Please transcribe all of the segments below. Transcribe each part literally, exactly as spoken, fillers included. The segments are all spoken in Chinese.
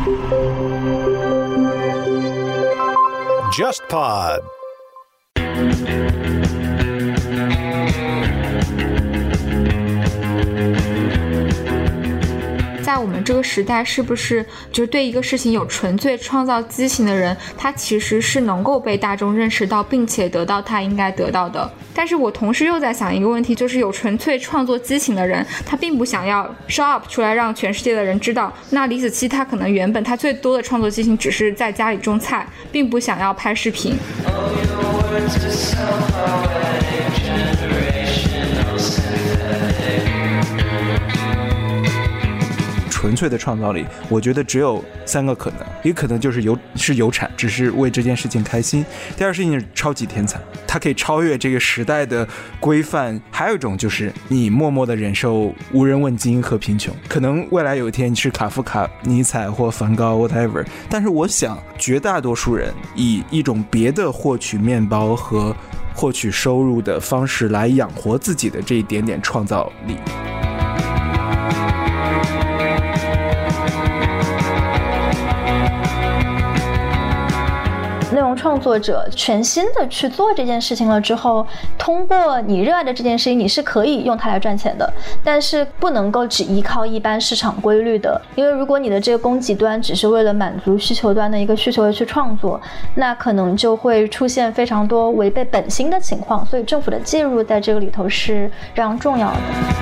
JustPod。 在我们这个时代，是不是就是对一个事情有纯粹创造激情的人，他其实是能够被大众认识到，并且得到他应该得到的。但是我同时又在想一个问题，就是有纯粹创作激情的人，他并不想要 show up 出来让全世界的人知道。那李子柒他可能原本他最多的创作激情只是在家里种菜，并不想要拍视频。 纯粹的创造力，我觉得只有三个可能。一个可能就是有是有产，只是为这件事情开心；第二事情是超级天才，它可以超越这个时代的规范；还有一种就是你默默的忍受无人问津和贫穷。可能未来有一天你是卡夫卡、尼采或梵高 whatever， 但是我想绝大多数人以一种别的获取面包和获取收入的方式来养活自己的这一点点创造力。 内容创作者全心的去做这件事情了之后，通过你热爱的这件事情，你是可以用它来赚钱的，但是不能够只依靠一般市场规律的。因为如果你的这个供给端只是为了满足需求端的一个需求而去创作，那可能就会出现非常多违背本心的情况，所以政府的介入在这个里头是非常重要的。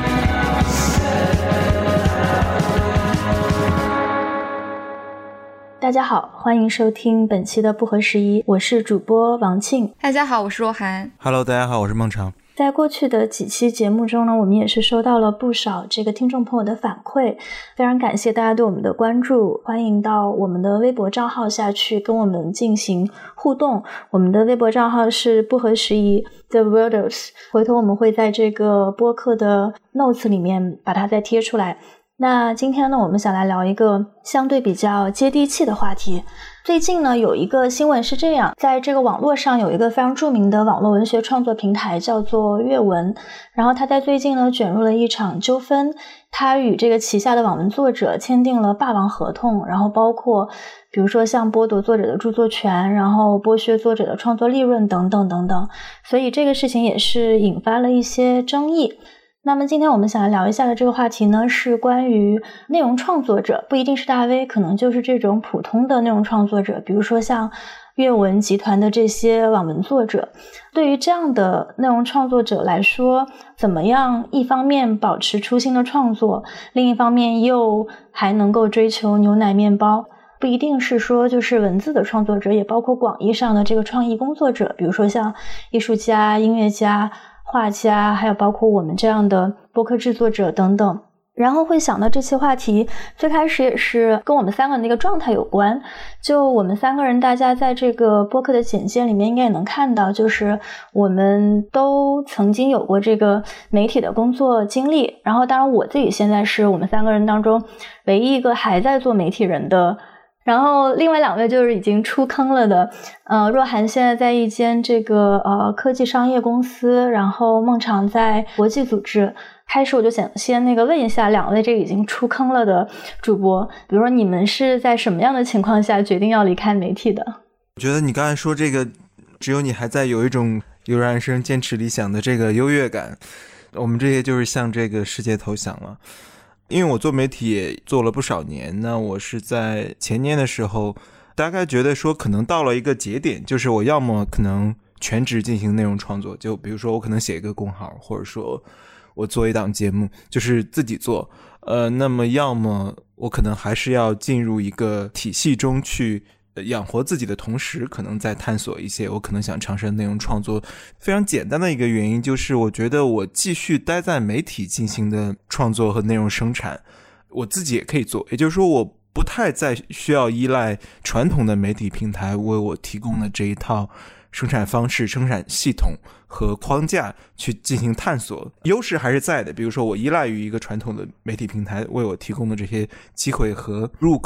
大家好，欢迎收听本期的不合时宜，我是主播王庆。 大家好，我是若涵。 Hello， 大家好，我是孟常。 在过去的几期节目中呢，我们也是收到了不少这个听众朋友的反馈，非常感谢大家对我们的关注，欢迎到我们的微博账号下去跟我们进行互动。我们的微博账号是不合时宜 The Worlders， 回头我们会在这个播客的 notes 里面把它再贴出来。那今天呢，我们想来聊一个相对比较接地气的话题。最近呢，有一个新闻是这样，在这个网络上有一个非常著名的网络文学创作平台叫做阅文，然后他在最近呢卷入了一场纠纷，他与这个旗下的网文作者签订了霸王合同，然后包括比如说像剥夺作者的著作权，然后剥削作者的创作利润等等等等，所以这个事情也是引发了一些争议。那么今天我们想来聊一下的这个话题呢，是关于内容创作者，不一定是大 V， 可能就是这种普通的内容创作者，比如说像阅文集团的这些网文作者。对于这样的内容创作者来说，怎么样一方面保持初心的创作，另一方面又还能够追求牛奶面包？不一定是说就是文字的创作者，也包括广义上的这个创意工作者，比如说像艺术家、音乐家、画家，还有包括我们这样的播客制作者等等。然后会想到这期话题，最开始也是跟我们三个人的一个状态有关。就我们三个人，大家在这个播客的简介里面应该也能看到，就是我们都曾经有过这个媒体的工作经历。然后当然我自己现在是我们三个人当中唯一一个还在做媒体人的，然后另外两位就是已经出坑了的，呃，若涵现在在一间这个呃科技商业公司，然后孟常在国际组织。开始我就想先那个问一下两位这个已经出坑了的主播，比如说你们是在什么样的情况下决定要离开媒体的？ 我觉得你刚才说这个，只有你还在有一种油然而生坚持理想的这个优越感，我们这些就是向这个世界投降了。因为我做媒体也做了不少年，那我是在前年的时候大概觉得说可能到了一个节点，就是我要么可能全职进行内容创作，就比如说我可能写一个公号，或者说我做一档节目就是自己做，呃，那么要么我可能还是要进入一个体系中去养活自己的同时，可能在探索一些我可能想尝试的内容创作。非常简单的一个原因就是我觉得我继续待在媒体进行的创作和内容生产我自己也可以做，也就是说我不太再需要依赖传统的媒体平台为我提供的这一套生产方式、生产系统和框架去进行探索，优势还是在的。比如说我依赖于一个传统的媒体平台为我提供的这些机会和入口，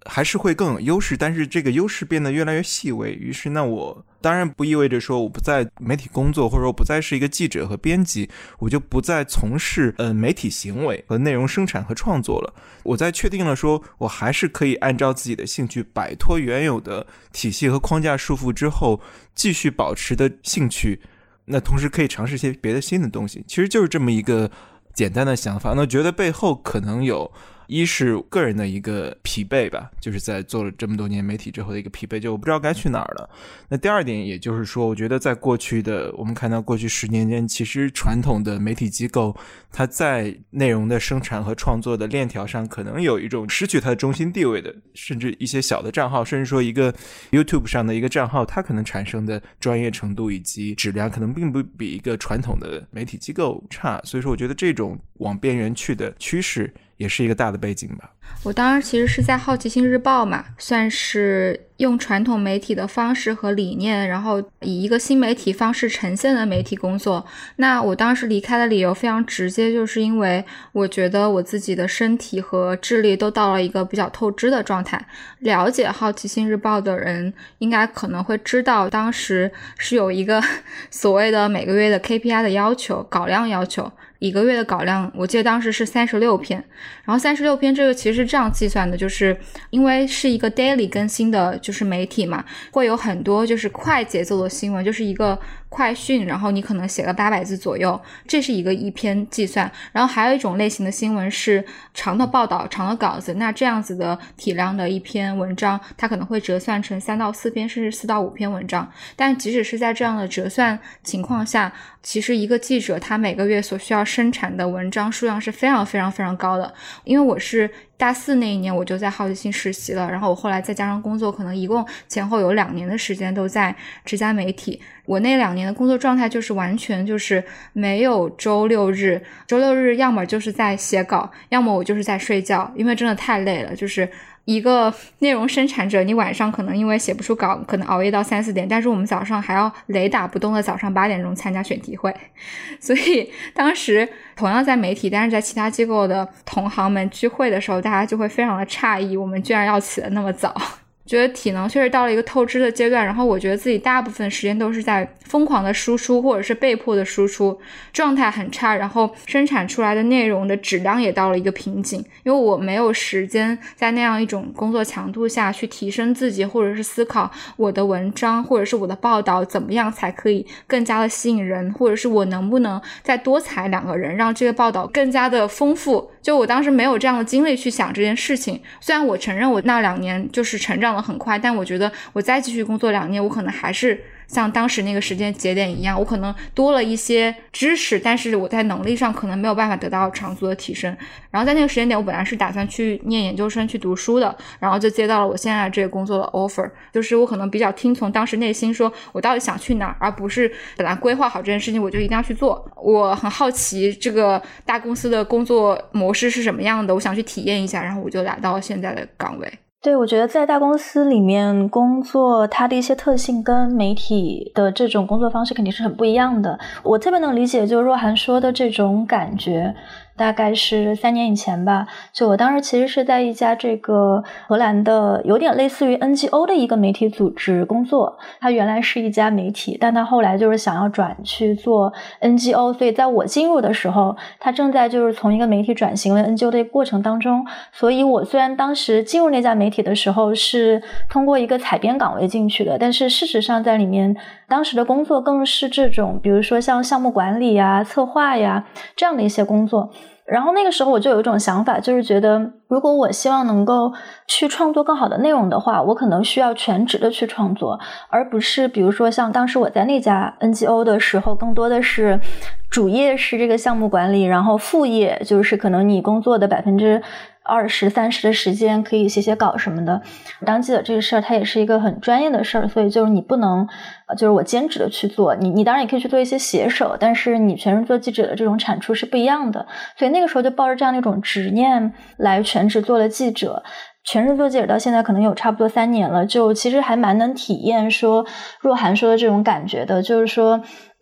还是会更有优势，但是这个优势变得越来越细微。于是那我当然不意味着说我不在媒体工作，或者说不再是一个记者和编辑，我就不再从事呃媒体行为和内容生产和创作了。我在确定了说我还是可以按照自己的兴趣摆脱原有的体系和框架束缚之后，继续保持的兴趣，那同时可以尝试一些别的新的东西。其实就是这么一个简单的想法。那觉得背后可能有一是个人的一个疲惫吧，就是在做了这么多年媒体之后的一个疲惫，就我不知道该去哪儿了。那第二点也就是说，我觉得在过去的我们看到过去十年间，其实传统的媒体机构它在内容的生产和创作的链条上可能有一种失去它的中心地位的，甚至一些小的账号，甚至说一个 YouTube 上的一个账号，它可能产生的专业程度以及质量可能并不比一个传统的媒体机构差。所以说我觉得这种往边缘去的趋势也是一个大的背景吧。 我当时其实是在好奇心日报嘛，算是用传统媒体的方式和理念，然后以一个新媒体方式呈现的媒体工作。那我当时离开的理由非常直接，就是因为我觉得我自己的身体和智力都到了一个比较透支的状态。了解好奇心日报的人应该可能会知道，当时是有一个所谓的每个月的 K P I 的要求，稿量要求。一个月的稿量我记得当时是三十六篇，然后三十六篇这个其实是这样计算的，就是因为是一个 daily 更新的就是媒体嘛，会有很多就是快节奏的新闻，就是一个快讯，然后你可能写个八百字左右，这是一个一篇计算。然后还有一种类型的新闻是长的报道，长的稿子，那这样子的体量的一篇文章它可能会折算成三到四篇甚至四到五篇文章。但即使是在这样的折算情况下，其实一个记者他每个月所需要生产的文章数量是非常非常非常高的。因为我是大四那一年我就在好奇心实习了，然后我后来再加上工作，可能一共前后有两年的时间都在这家媒体。我那两年的工作状态就是完全就是没有周六日，周六日要么就是在写稿，要么我就是在睡觉，因为真的太累了。就是一个内容生产者，你晚上可能因为写不出稿可能熬夜到三四点，但是我们早上还要雷打不动的早上八点钟参加选题会。所以当时同样在媒体，但是在其他机构的同行们聚会的时候，大家就会非常的诧异，我们居然要起得那么早。觉得体能确实到了一个透支的阶段，然后我觉得自己大部分时间都是在疯狂的输出或者是被迫的输出，状态很差，然后生产出来的内容的质量也到了一个瓶颈，因为我没有时间在那样一种工作强度下去提升自己，或者是思考我的文章或者是我的报道怎么样才可以更加的吸引人，或者是我能不能再多采两个人让这个报道更加的丰富。就我当时没有这样的精力去想这件事情，虽然我承认我那两年就是成长得很快，但我觉得我再继续工作两年，我可能还是像当时那个时间节点一样，我可能多了一些知识，但是我在能力上可能没有办法得到长足的提升。然后在那个时间点，我本来是打算去念研究生去读书的，然后就接到了我现在这个工作的 offer， 就是我可能比较听从当时内心说我到底想去哪儿，而不是本来规划好这件事情我就一定要去做。我很好奇这个大公司的工作模式是什么样的，我想去体验一下，然后我就来到了现在的岗位。 对，我觉得在大公司里面工作，它的一些特性跟媒体的这种工作方式肯定是很不一样的。我特别能理解就是若涵说的这种感觉，大概是三年以前吧，就我当时其实是在一家这个荷兰的有点类似于 N G O 的一个媒体组织工作。它原来是一家媒体，但它后来就是想要转去做 N G O， 所以在我进入的时候，它正在就是从一个媒体转型为 N G O 的一个过程当中。所以我虽然当时进入那家媒体的时候是通过一个采编岗位进去的，但是事实上在里面当时的工作更是这种比如说像项目管理呀、策划呀这样的一些工作。然后那个时候我就有一种想法，就是觉得如果我希望能够去创作更好的内容的话，我可能需要全职的去创作，而不是比如说像当时我在那家 N G O 的时候，更多的是主业是这个项目管理，然后副业就是可能你工作的百分之二十三十的时间可以写写稿什么的。当记者这个事儿它也是一个很专业的事儿，所以就是你不能就是我兼职的去做，你你当然也可以去做一些写手，但是你全职做记者的这种产出是不一样的。所以那个时候就抱着这样的一种执念来全职做了记者。全职做记者到现在可能有差不多三年了，就其实还蛮能体验说若涵说的这种感觉的，就是说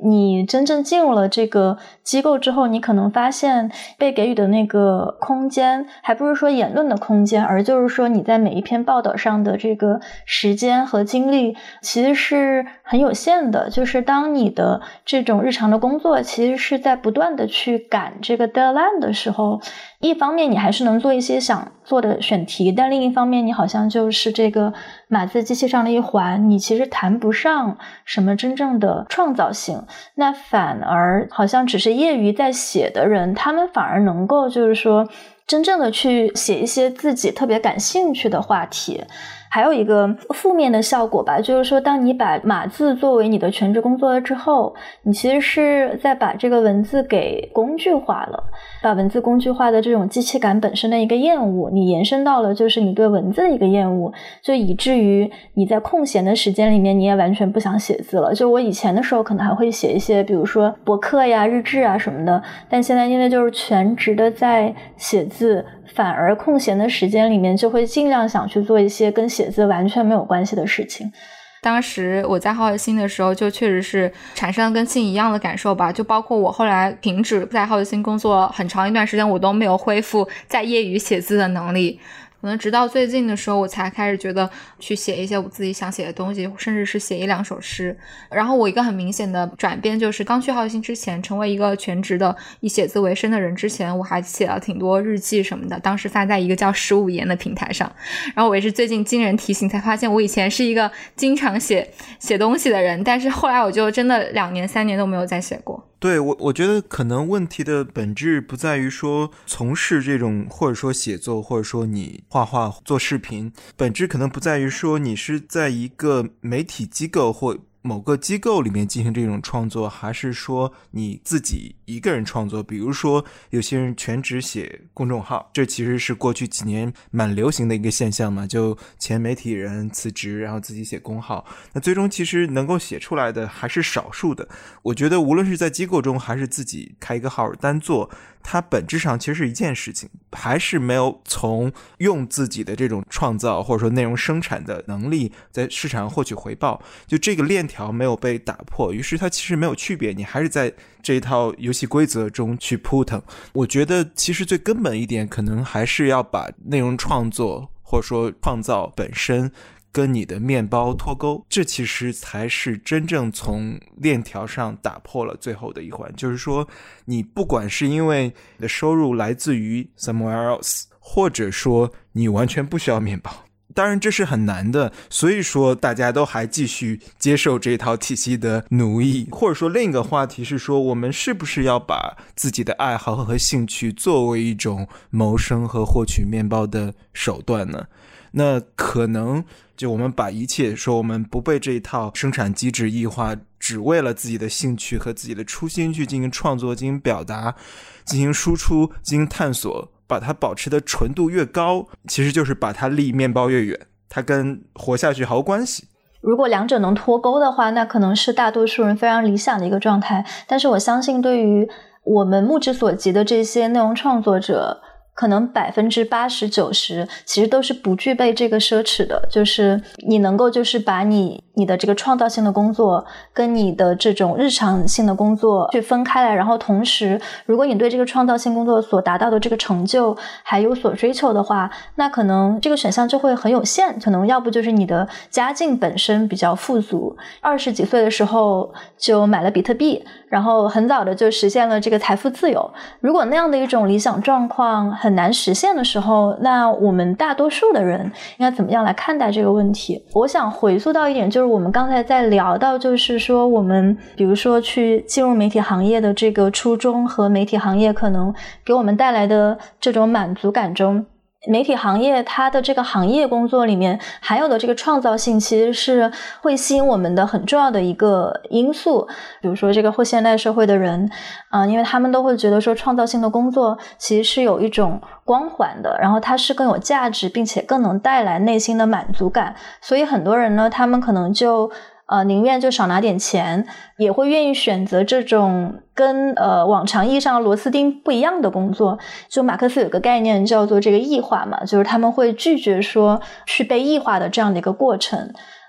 你真正进入了这个机构之后，你可能发现被给予的那个空间还不是说言论的空间，而就是说你在每一篇报道上的这个时间和精力其实是很有限的。就是当你的这种日常的工作其实是在不断的去赶这个 deadline 的时候，一方面你还是能做一些想做的选题，但另一方面你好像就是这个码字机器上的一环，你其实谈不上什么真正的创造性。那反而好像只是业余在写的人，他们反而能够就是说真正的去写一些自己特别感兴趣的话题。还有一个负面的效果吧，就是说当你把码字作为你的全职工作了之后，你其实是在把这个文字给工具化了，把文字工具化的这种机器感本身的一个厌恶，你延伸到了就是你对文字的一个厌恶，就以至于你在空闲的时间里面你也完全不想写字了。就我以前的时候可能还会写一些比如说博客呀日志啊什么的，但现在因为就是全职的在写字，反而空闲的时间里面就会尽量想去做一些跟写字完全没有关系的事情。 当时我在浩星的时候就确实是产生了跟信一样的感受吧，就包括我后来停止在浩星工作很长一段时间，我都没有恢复在业余写字的能力。可能直到最近的时候我才开始觉得去写一些我自己想写的东西，甚至是写一两首诗。然后我一个很明显的转变就是刚去浩星之前，成为一个全职的以写字为生的人之前，我还写了挺多日记什么的，当时发在一个叫十五言的平台上。然后我也是最近经人提醒才发现我以前是一个经常写写东西的人，但是后来我就真的两年三年都没有再写过。 对，我我觉得可能问题的本质不在于说从事这种或者说写作或者说你画画做视频，本质可能不在于说你是在一个媒体机构或某个机构里面进行这种创作，还是说你自己一个人创作。比如说有些人全职写公众号，这其实是过去几年蛮流行的一个现象嘛，就前媒体人辞职然后自己写公号，那最终其实能够写出来的还是少数的。我觉得无论是在机构中还是自己开一个号单做，它本质上其实是一件事情，还是没有从用自己的这种创造或者说内容生产的能力在市场上获取回报，就这个链条没有被打破，于是它其实没有区别，你还是在这一套游戏规则中去扑腾。我觉得其实最根本一点可能还是要把内容创作或者说创造本身跟你的面包脱钩，这其实才是真正从链条上打破了最后的一环。就是说你不管是因为你的收入来自于 somewhere else， 或者说你完全不需要面包，当然这是很难的，所以说大家都还继续接受这套体系的奴役。或者说另一个话题是说，我们是不是要把自己的爱好和兴趣作为一种谋生和获取面包的手段呢？那可能就我们把一切说我们不被这一套生产机制异化，只为了自己的兴趣和自己的初心去进行创作、进行表达、进行输出、进行探索，把它保持的纯度越高，其实就是把它离面包越远，它跟活下去毫无关系。 如果两者能脱钩的话，那可能是大多数人非常理想的一个状态。但是我相信对于我们目之所及的这些内容创作者，可能百分之八十九十其实都是不具备这个奢侈的，就是你能够就是把你你的这个创造性的工作跟你的这种日常性的工作去分开来，然后同时如果你对这个创造性工作所达到的这个成就还有所追求的话，那可能这个选项就会很有限。可能要不就是你的家境本身比较富足，二十几岁的时候就买了比特币，然后很早的就实现了这个财富自由。如果那样的一种理想状况很难实现的时候，那我们大多数的人应该怎么样来看待这个问题？我想回溯到一点，就是我们刚才在聊到，就是说我们比如说去进入媒体行业的这个初衷和媒体行业可能给我们带来的这种满足感中，媒体行业它的这个行业工作里面含有的这个创造性其实是会吸引我们的很重要的一个因素。比如说这个后现代社会的人啊、呃，因为他们都会觉得说创造性的工作其实是有一种光环的，然后它是更有价值并且更能带来内心的满足感，所以很多人呢他们可能就呃，宁愿就少拿点钱，也会愿意选择这种跟呃往常意义上的螺丝钉不一样的工作。就马克思有个概念叫做这个异化嘛，就是他们会拒绝说去被异化的这样的一个过程。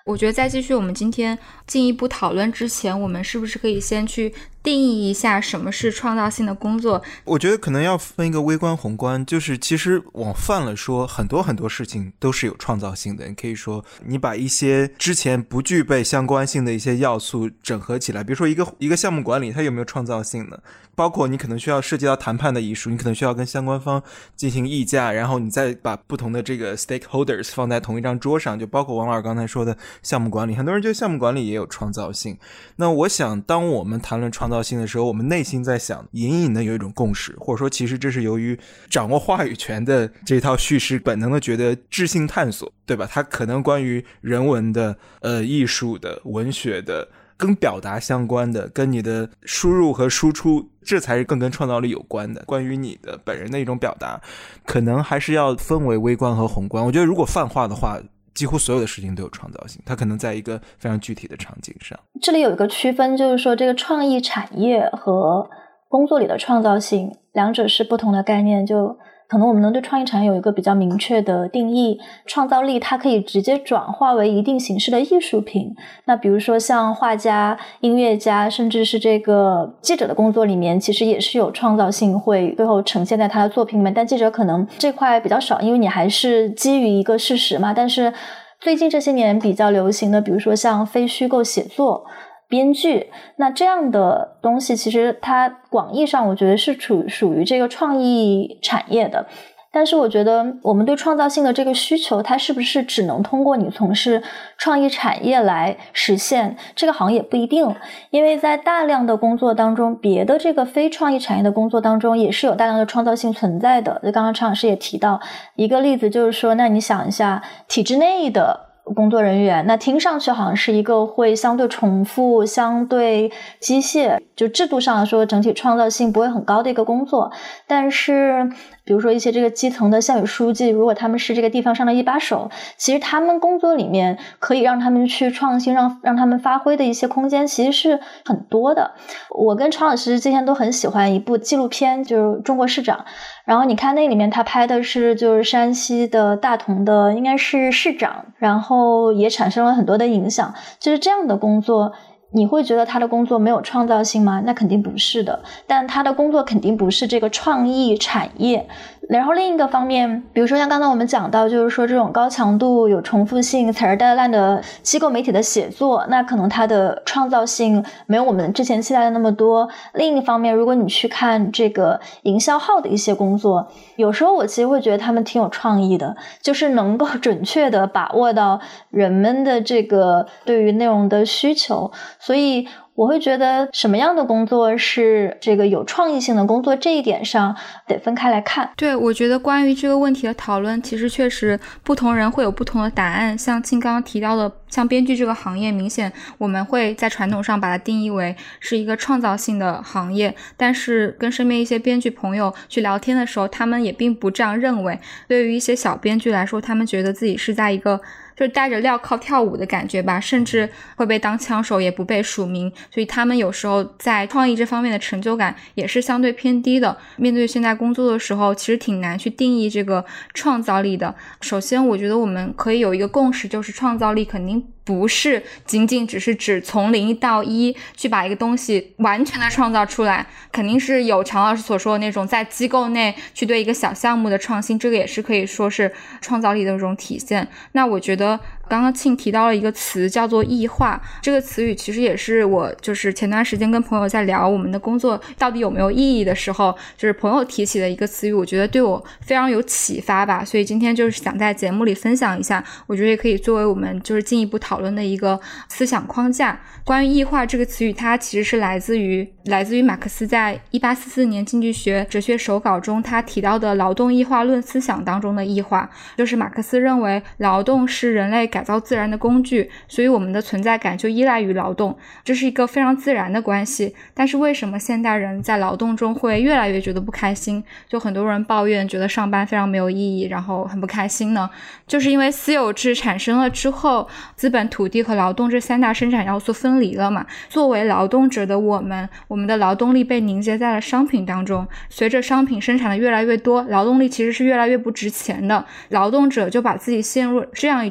我觉得在继续我们今天进一步讨论之前，我们是不是可以先去定义一下什么是创造性的工作？ 我觉得可能要分一个微观宏观，就是其实往泛了说，很多很多事情都是有创造性的。你可以说你把一些之前不具备相关性的一些要素整合起来，比如说一个一个项目管理它有没有创造性呢？包括你可能需要涉及到谈判的艺术，你可能需要跟相关方进行议价，然后你再把不同的这个 stakeholders 放在同一张桌上，就包括王老师刚才说的项目管理，很多人觉得项目管理也有创造性。那我想当我们谈论创造性的时候，我们内心在想隐隐的有一种共识，或者说其实这是由于掌握话语权的这套叙事本能的觉得智性探索，对吧？它可能关于人文的呃艺术的文学的跟表达相关的，跟你的输入和输出，这才是更跟创造力有关的，关于你的本人的一种表达，可能还是要分为微观和宏观。我觉得如果泛化的话，几乎所有的事情都有创造性，它可能在一个非常具体的场景上。 这里有一个区分，就是说这个创意产业和工作里的创造性两者是不同的概念。就可能我们能对创意产业有一个比较明确的定义，创造力它可以直接转化为一定形式的艺术品。那比如说像画家、音乐家，甚至是这个记者的工作里面，其实也是有创造性会最后呈现在他的作品里面，但记者可能这块比较少，因为你还是基于一个事实嘛。但是最近这些年比较流行的，比如说像非虚构写作、编剧，那这样的东西其实它广义上我觉得是属属于这个创意产业的。但是我觉得我们对创造性的这个需求，它是不是只能通过你从事创意产业来实现，这个好像也不一定。因为在大量的工作当中，别的这个非创意产业的工作当中也是有大量的创造性存在的。就刚刚常老师也提到一个例子，就是说那你想一下体制内的工作人员，那听上去好像是一个会相对重复、相对机械，就制度上来说整体创造性不会很高的一个工作。但是比如说一些这个基层的县委书记，如果他们是这个地方上的一把手，其实他们工作里面可以让他们去创新，让让他们发挥的一些空间其实是很多的。我跟常老师之前都很喜欢一部纪录片，就是《中国市长》，然后你看那里面他拍的是就是山西的大同的应该是市长，然后也产生了很多的影响。就是这样的工作，你会觉得他的工作没有创造性吗？那肯定不是的，但他的工作肯定不是这个创意产业。然后另一个方面，比如说像刚才我们讲到，就是说这种高强度有重复性踩着带烂的机构媒体的写作，那可能它的创造性没有我们之前期待的那么多。另一方面，如果你去看这个营销号的一些工作，有时候我其实会觉得他们挺有创意的，就是能够准确的把握到人们的这个对于内容的需求。所以我会觉得什么样的工作是这个有创意性的工作，这一点上得分开来看。 对，我觉得关于这个问题的讨论，其实确实不同人会有不同的答案。像庆刚刚提到的，像编剧这个行业，明显我们会在传统上把它定义为是一个创造性的行业，但是跟身边一些编剧朋友去聊天的时候，他们也并不这样认为。对于一些小编剧来说，他们觉得自己是在一个就是带着镣铐跳舞的感觉吧，甚至会被当枪手，也不被署名，所以他们有时候在创意这方面的成就感也是相对偏低的。面对现在工作的时候，其实挺难去定义这个创造力的。首先我觉得我们可以有一个共识，就是创造力肯定不是仅仅只是指从零到一去把一个东西完全的创造出来，肯定是有常老师所说的那种在机构内去对一个小项目的创新，这个也是可以说是创造力的一种体现。那我觉得刚刚庆提到了一个词叫做异化，这个词语其实也是我就是前段时间跟朋友在聊我们的工作到底有没有意义的时候，就是朋友提起的一个词语，我觉得对我非常有启发吧，所以今天就是想在节目里分享一下，我觉得也可以作为我们就是进一步讨论的一个思想框架。关于异化这个词语，它其实是来自于来自于马克思在一八四四年经济学哲学手稿中他提到的劳动异化论思想当中的异化，就是马克思认为劳动是人类改造自然的工具，所以我们的存在感就依赖于劳动，这是一个非常自然的关系。但是为什么现代人在劳动中会越来越觉得不开心，就很多人抱怨觉得上班非常没有意义，然后很不开心呢？就是因为私有制产生了之后，资本、土地和劳动这三大生产要素分离了嘛。作为劳动者的我们，我们的劳动力被凝结在了商品当中，随着商品生产的越来越多，劳动力其实是越来越不值钱的，劳动者就把自己陷入这样一种境地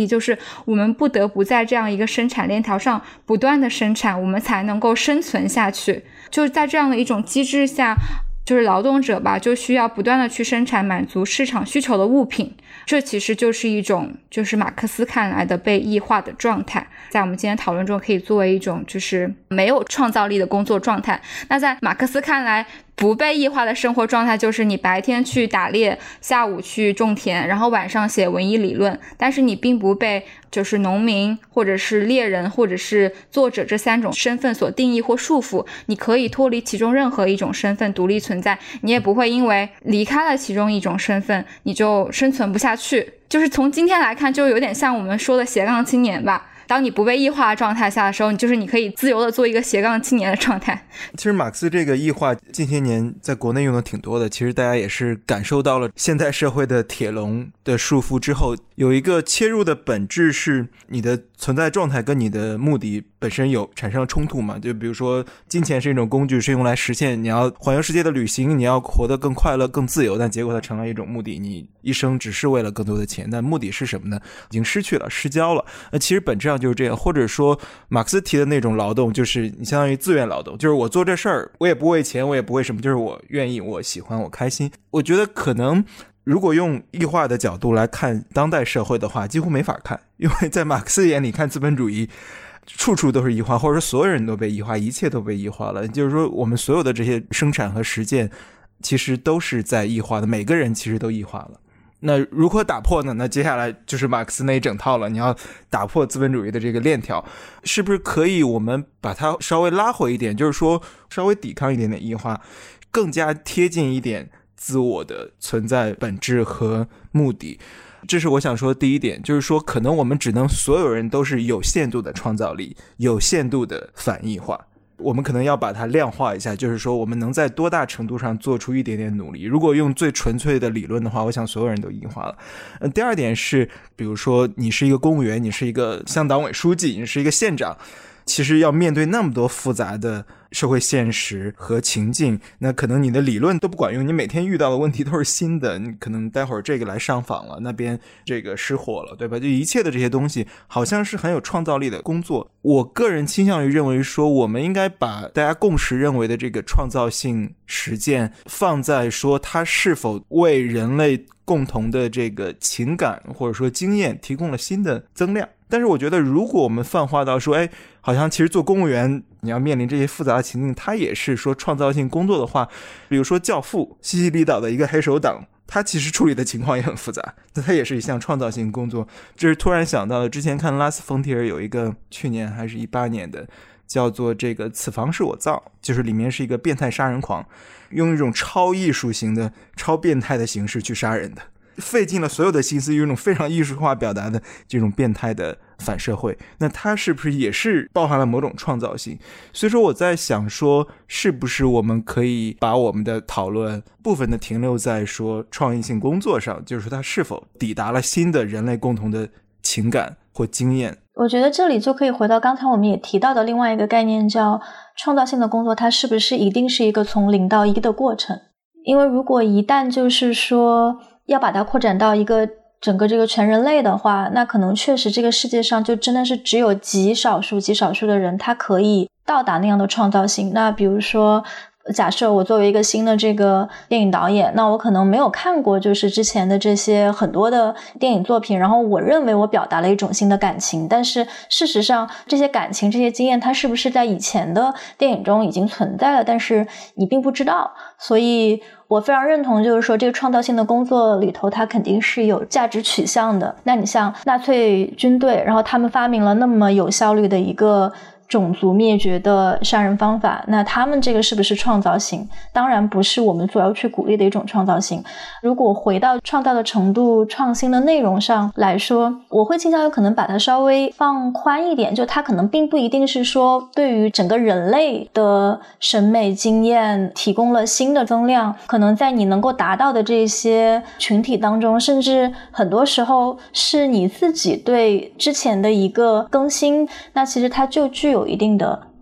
题，就是我们不得不在这样一个生产链条上不断的生产，我们才能够生存下去。就是在这样的一种机制下，就是劳动者吧，就需要不断的去生产满足市场需求的物品，这其实就是一种就是马克思看来的被异化的状态，在我们今天讨论中可以作为一种就是没有创造力的工作状态。那在马克思看来，不被异化的生活状态就是你白天去打猎，下午去种田，然后晚上写文艺理论，但是你并不被就是农民或者是猎人或者是作者这三种身份所定义或束缚，你可以脱离其中任何一种身份独立存在，你也不会因为离开了其中一种身份你就生存不下去。就是从今天来看，就有点像我们说的斜杠青年吧，当你不被异化的状态下的时候，你就是你可以自由的做一个斜杠青年的状态。 其实马克思这个异化近些年在国内用的挺多的，其实大家也是感受到了现代社会的铁笼的束缚之后，有一个切入的本质是你的存在状态跟你的目的本身有产生了冲突嘛。就比如说金钱是一种工具，是用来实现你要环游世界的旅行，你要活得更快乐更自由，但结果它成了一种目的，你一生只是为了更多的钱，但目的是什么呢？已经失去了，失焦了。那其实本质上就是这样。或者说马克思提的那种劳动，就是你相当于自愿劳动，就是我做这事儿我也不为钱，我也不为什么，就是我愿意，我喜欢，我开心。我觉得可能如果用异化的角度来看当代社会的话，几乎没法看，因为在马克思眼里看资本主义处处都是异化，或者说所有人都被异化，一切都被异化了。就是说我们所有的这些生产和实践其实都是在异化的，每个人其实都异化了。那如何打破呢？那接下来就是马克思那一整套了，你要打破资本主义的这个链条，是不是可以我们把它稍微拉回一点，就是说稍微抵抗一点点异化，更加贴近一点自我的存在本质和目的。这是我想说的第一点，就是说可能我们只能所有人都是有限度的创造力，有限度的反异化，我们可能要把它量化一下，就是说我们能在多大程度上做出一点点努力。如果用最纯粹的理论的话，我想所有人都异化了。呃，第二点是，比如说你是一个公务员，你是一个乡党委书记，你是一个县长，其实要面对那么多复杂的社会现实和情境，那可能你的理论都不管用，你每天遇到的问题都是新的，你可能待会儿这个来上访了，那边这个失火了，对吧？就一切的这些东西好像是很有创造力的工作。我个人倾向于认为说，我们应该把大家共识认为的这个创造性实践放在说它是否为人类共同的这个情感或者说经验提供了新的增量。但是我觉得如果我们泛化到说，哎，好像其实做公务员你要面临这些复杂的情境，它也是说创造性工作的话，比如说教父西西里岛的一个黑手党，他其实处理的情况也很复杂，他也是一项创造性工作。这是突然想到的，之前看拉斯冯提尔有一个去年还是一八年的叫做这个此房是我造，就是里面是一个变态杀人狂，用一种超艺术型的超变态的形式去杀人的，费尽了所有的心思，用一种非常艺术化表达的这种变态的反社会，那它是不是也是包含了某种创造性？所以说我在想说，是不是我们可以把我们的讨论部分的停留在说创意性工作上，就是说它是否抵达了新的人类共同的情感或经验。 我觉得这里就可以回到刚才我们也提到的另外一个概念，叫创造性的工作，它是不是一定是一个从零到一的过程？因为如果一旦就是说要把它扩展到一个整个这个全人类的话，那可能确实这个世界上就真的是只有极少数极少数的人他可以到达那样的创造性。那比如说假设我作为一个新的这个电影导演，那我可能没有看过就是之前的这些很多的电影作品，然后我认为我表达了一种新的感情，但是事实上这些感情这些经验它是不是在以前的电影中已经存在了，但是你并不知道。所以我非常认同就是说这个创造性的工作里头它肯定是有价值取向的。那你像纳粹军队，然后他们发明了那么有效率的一个种族灭绝的杀人方法，那他们这个是不是创造性？当然不是我们所要去鼓励的一种创造性。如果回到创造的程度创新的内容上来说，我会倾向于可能把它稍微放宽一点，就它可能并不一定是说对于整个人类的审美经验提供了新的增量，可能在你能够达到的这些群体当中，甚至很多时候是你自己对之前的一个更新，那其实它就具有有一定的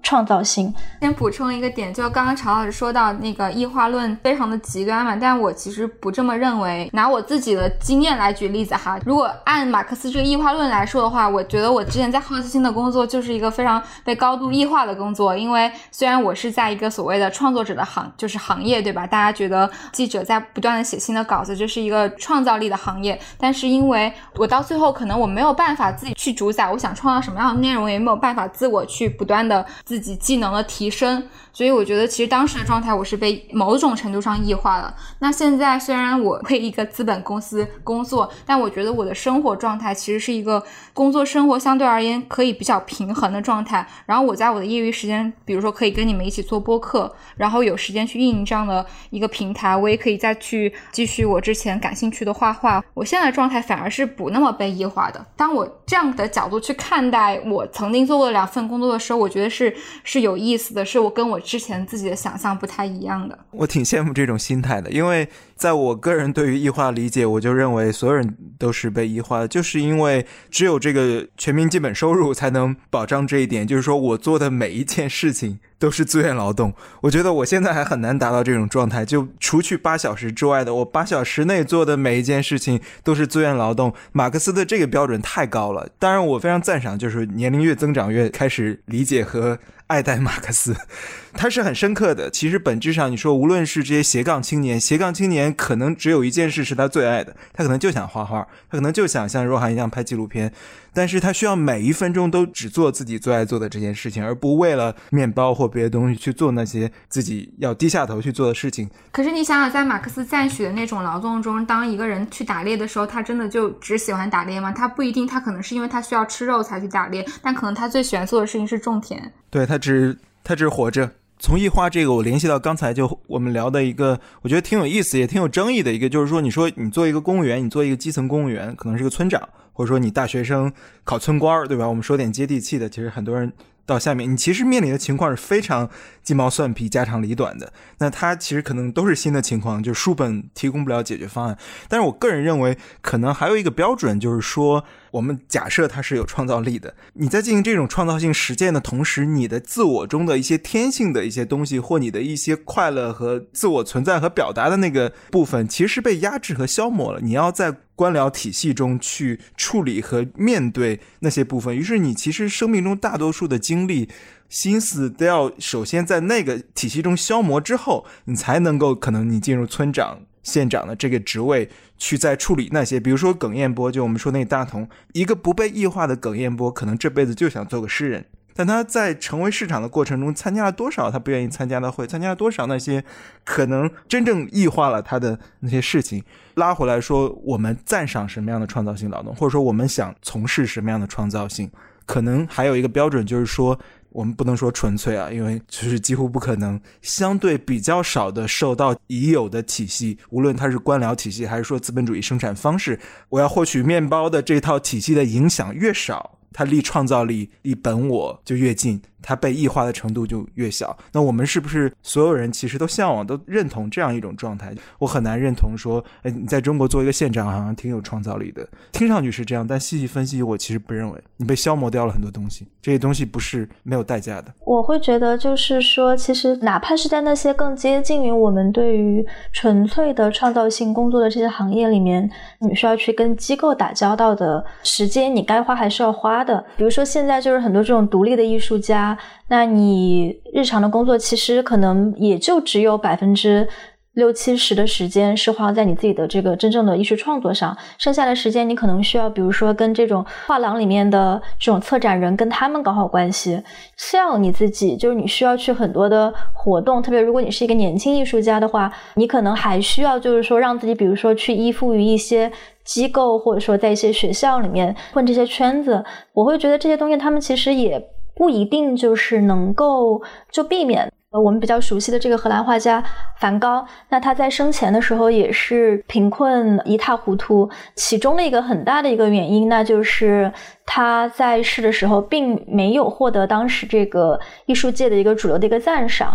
创造性。 先补充一个点，就刚刚曹老师说到那个异化论非常的极端嘛，但我其实不这么认为。拿我自己的经验来举例子哈，如果按马克思这个异化论来说的话，我觉得我之前在好奇心的工作就是一个非常被高度异化的工作。因为虽然我是在一个所谓的创作者的行就是行业，对吧，大家觉得记者在不断的写新的稿子，这是一个创造力的行业，但是因为我到最后可能我没有办法自己去主宰我想创造什么样的内容，也没有办法自我去不断的自己技能的提升，所以我觉得其实当时的状态我是被某种程度上异化了。那现在虽然我为一个资本公司工作，但我觉得我的生活状态其实是一个工作生活相对而言可以比较平衡的状态，然后我在我的业余时间比如说可以跟你们一起做播客，然后有时间去运营这样的一个平台，我也可以再去继续我之前感兴趣的画画。我现在的状态反而是不那么被异化的。当我这样的角度去看待我曾经做过的两份工作的时候，我觉得是是有意思的，是我跟我之前自己的想象不太一样的。 我挺羡慕这种心态的，因为在我个人对于异化理解，我就认为所有人都是被异化的，就是因为只有这个全民基本收入才能保障这一点，就是说我做的每一件事情都是自愿劳动。我觉得我现在还很难达到这种状态，就除去八小时之外的，我八小时内做的每一件事情都是自愿劳动。马克思的这个标准太高了，当然我非常赞赏，就是年龄越增长越开始理解和爱戴马克思，他是很深刻的。其实本质上你说无论是这些斜杠青年，斜杠青年可能只有一件事是他最爱的，他可能就想画画，他可能就想像若涵一样拍纪录片，但是他需要每一分钟都只做自己最爱做的这件事情，而不为了面包或别的东西去做那些自己要低下头去做的事情。 可是你想想，在马克思赞许的那种劳动中，当一个人去打猎的时候，他真的就只喜欢打猎吗？他不一定，他可能是因为他需要吃肉才去打猎，但可能他最喜欢做的事情是种田。 对，他只他只活着。从异化这个我联系到刚才就我们聊的一个我觉得挺有意思也挺有争议的一个，就是说你说你做一个公务员，你做一个基层公务员，可能是个村长，或者说你大学生考村官，对吧？我们说点接地气的，其实很多人到下面你其实面临的情况是非常鸡毛蒜皮家长里短的，那它其实可能都是新的情况，就书本提供不了解决方案。但是我个人认为可能还有一个标准，就是说我们假设它是有创造力的，你在进行这种创造性实践的同时，你的自我中的一些天性的一些东西，或你的一些快乐和自我存在和表达的那个部分，其实是被压制和消磨了。你要在官僚体系中去处理和面对那些部分，于是你其实生命中大多数的精力心思都要首先在那个体系中消磨之后，你才能够可能你进入村长县长的这个职位去再处理那些，比如说耿彦波，就我们说那个大同，一个不被异化的耿彦波可能这辈子就想做个诗人，但他在成为市长的过程中参加了多少他不愿意参加的会，参加了多少那些可能真正异化了他的那些事情。拉回来说，我们赞赏什么样的创造性劳动，或者说我们想从事什么样的创造性，可能还有一个标准，就是说我们不能说纯粹啊，因为就是几乎不可能，相对比较少的受到已有的体系，无论它是官僚体系还是说资本主义生产方式，我要获取面包的这套体系的影响越少，它离创造力离本我就越近，它被异化的程度就越小。那我们是不是所有人其实都向往都认同这样一种状态？我很难认同说哎，你在中国做一个县长好像挺有创造力的，听上去是这样，但细细分析我其实不认为，你被消磨掉了很多东西，这些东西不是没有代价的。 我会觉得就是说其实哪怕是在那些更接近于我们对于纯粹的创造性工作的这些行业里面，你需要去跟机构打交道的时间你该花还是要花的。比如说现在就是很多这种独立的艺术家，那你日常的工作其实可能也就只有百分之六七十的时间是花在你自己的这个真正的艺术创作上，剩下的时间你可能需要比如说跟这种画廊里面的这种策展人跟他们搞好关系，像你自己就是你需要去很多的活动，特别如果你是一个年轻艺术家的话，你可能还需要就是说让自己比如说去依附于一些机构，或者说在一些学校里面混这些圈子。我会觉得这些东西他们其实也不一定就是能够就避免。我们比较熟悉的这个荷兰画家梵高，那他在生前的时候也是贫困一塌糊涂，其中的一个很大的一个原因，那就是他在世的时候并没有获得当时这个艺术界的一个主流的一个赞赏。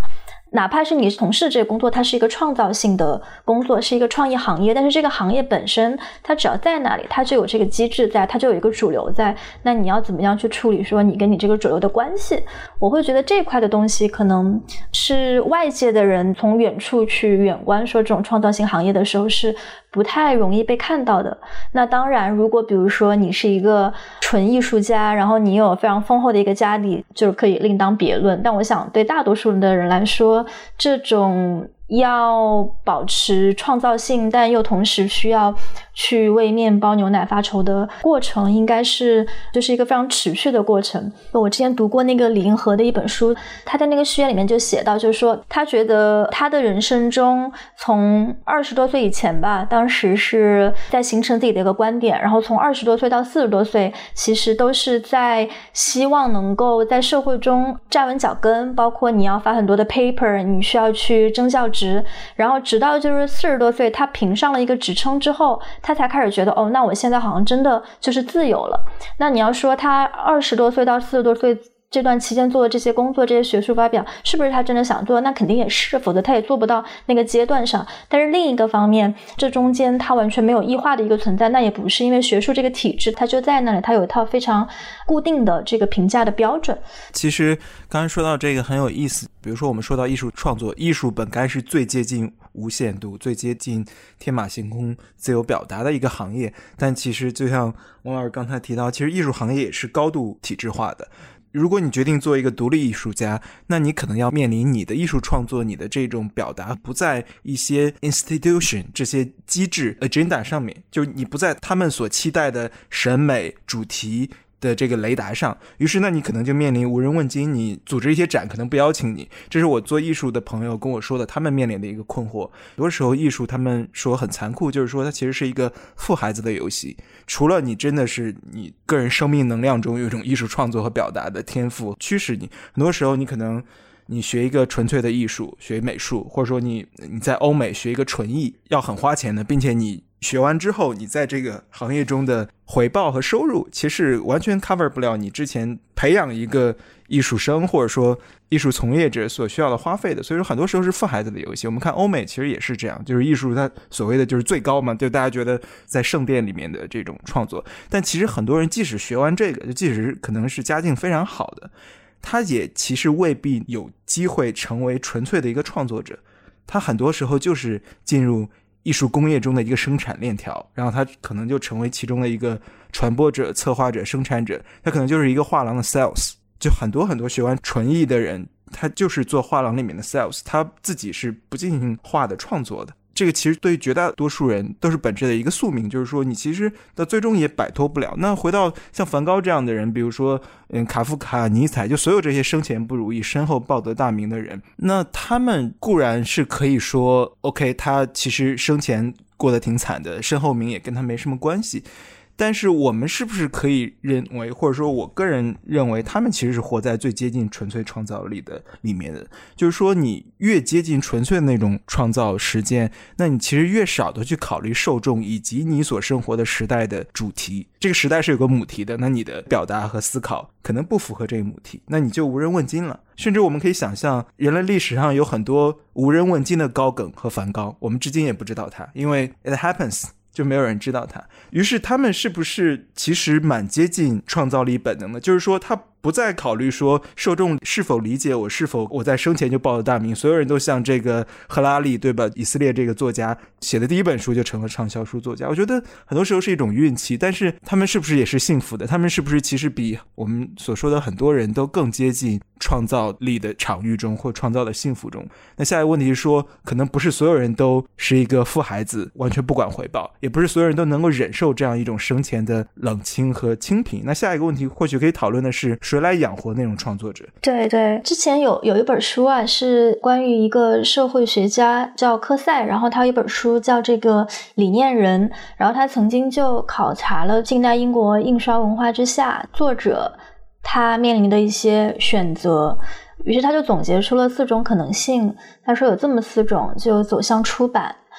哪怕是你从事这个工作，它是一个创造性的工作，是一个创意行业，但是这个行业本身它只要在那里，它就有这个机制在，它就有一个主流在，那你要怎么样去处理说你跟你这个主流的关系，我会觉得这块的东西可能是外界的人从远处去远观说这种创造性行业的时候是不太容易被看到的。那当然如果比如说你是一个纯艺术家，然后你有非常丰厚的一个家底，就是可以另当别论，但我想对大多数的人来说，这种要保持创造性但又同时需要去为面包牛奶发愁的过程，应该是就是一个非常持续的过程。我之前读过那个李银河的一本书，他在那个序言里面就写到，就是说他觉得他的人生中从二十多岁以前吧，当时是在形成自己的一个观点，然后从二十多岁到四十多岁其实都是在希望能够在社会中站稳脚跟，包括你要发很多的 paper， 你需要去争教职，然后直到就是四十多岁他评上了一个职称之后，他才开始觉得哦，那我现在好像真的就是自由了。那你要说他二十多岁到四十多岁这段期间做的这些工作，这些学术发表，是不是他真的想做？那肯定也是，否则他也做不到那个阶段上。但是另一个方面，这中间他完全没有异化的一个存在，那也不是，因为学术这个体制它就在那里，它有一套非常固定的这个评价的标准。 其实刚才说到这个很有意思，比如说我们说到艺术创作，艺术本该是最接近无限度、最接近天马行空自由表达的一个行业，但其实就像王老师刚才提到，其实艺术行业也是高度体制化的。如果你决定做一个独立艺术家，那你可能要面临你的艺术创作，你的这种表达不在一些 institution 这些机制 agenda 上面，就是你不在他们所期待的审美主题的这个雷达上，于是那你可能就面临无人问津，你组织一些展可能不邀请你，这是我做艺术的朋友跟我说的，他们面临的一个困惑。很多时候艺术他们说很残酷，就是说它其实是一个富孩子的游戏，除了你真的是你个人生命能量中有一种艺术创作和表达的天赋驱使你，很多时候你可能你学一个纯粹的艺术，学美术，或者说你你在欧美学一个纯艺，要很花钱的，并且你学完之后你在这个行业中的回报和收入其实完全 cover 不了你之前培养一个艺术生或者说艺术从业者所需要的花费的，所以说很多时候是富孩子的游戏。我们看欧美其实也是这样，就是艺术它所谓的就是最高嘛，就大家觉得在圣殿里面的这种创作，但其实很多人即使学完这个，就即使可能是家境非常好的，他也其实未必有机会成为纯粹的一个创作者，他很多时候就是进入艺术工业中的一个生产链条，然后他可能就成为其中的一个传播者、策划者、生产者，他可能就是一个画廊的 sales。 就很多很多学完纯艺的人，他就是做画廊里面的 sales， 他自己是不进行画的创作的。这个其实对于绝大多数人都是本质的一个宿命，就是说你其实到最终也摆脱不了。那回到像梵高这样的人，比如说嗯，卡夫卡、尼采，就所有这些生前不如意身后抱得大名的人，那他们固然是可以说 OK， 他其实生前过得挺惨的，身后名也跟他没什么关系，但是我们是不是可以认为，或者说我个人认为，他们其实是活在最接近纯粹创造力的里面的。就是说你越接近纯粹的那种创造实践，那你其实越少的去考虑受众以及你所生活的时代的主题。这个时代是有个母题的，那你的表达和思考可能不符合这个母题，那你就无人问津了。甚至我们可以想象，人类历史上有很多无人问津的高更和梵高，我们至今也不知道他，因为 it happens，就没有人知道他。于是他们是不是其实蛮接近创造力本能的，就是说他不再考虑说受众是否理解我，是否我在生前就报了大名，所有人都像这个赫拉利，对吧，以色列这个作家写的第一本书就成了畅销书作家。我觉得很多时候是一种运气，但是他们是不是也是幸福的，他们是不是其实比我们所说的很多人都更接近创造力的场域中或创造的幸福中。那下一个问题是说，可能不是所有人都是一个富孩子，完全不管回报，也不是所有人都能够忍受这样一种生前的冷清和清贫。那下一个问题或许可以讨论的是，谁来养活那种创作者？ 对对，之前有有一本书啊，是关于一个社会学家叫科塞，然后他有一本书叫这个理念人，然后他曾经就考察了近代英国印刷文化之下作者他面临的一些选择，于是他就总结出了四种可能性。他说有这么四种，就走向出版，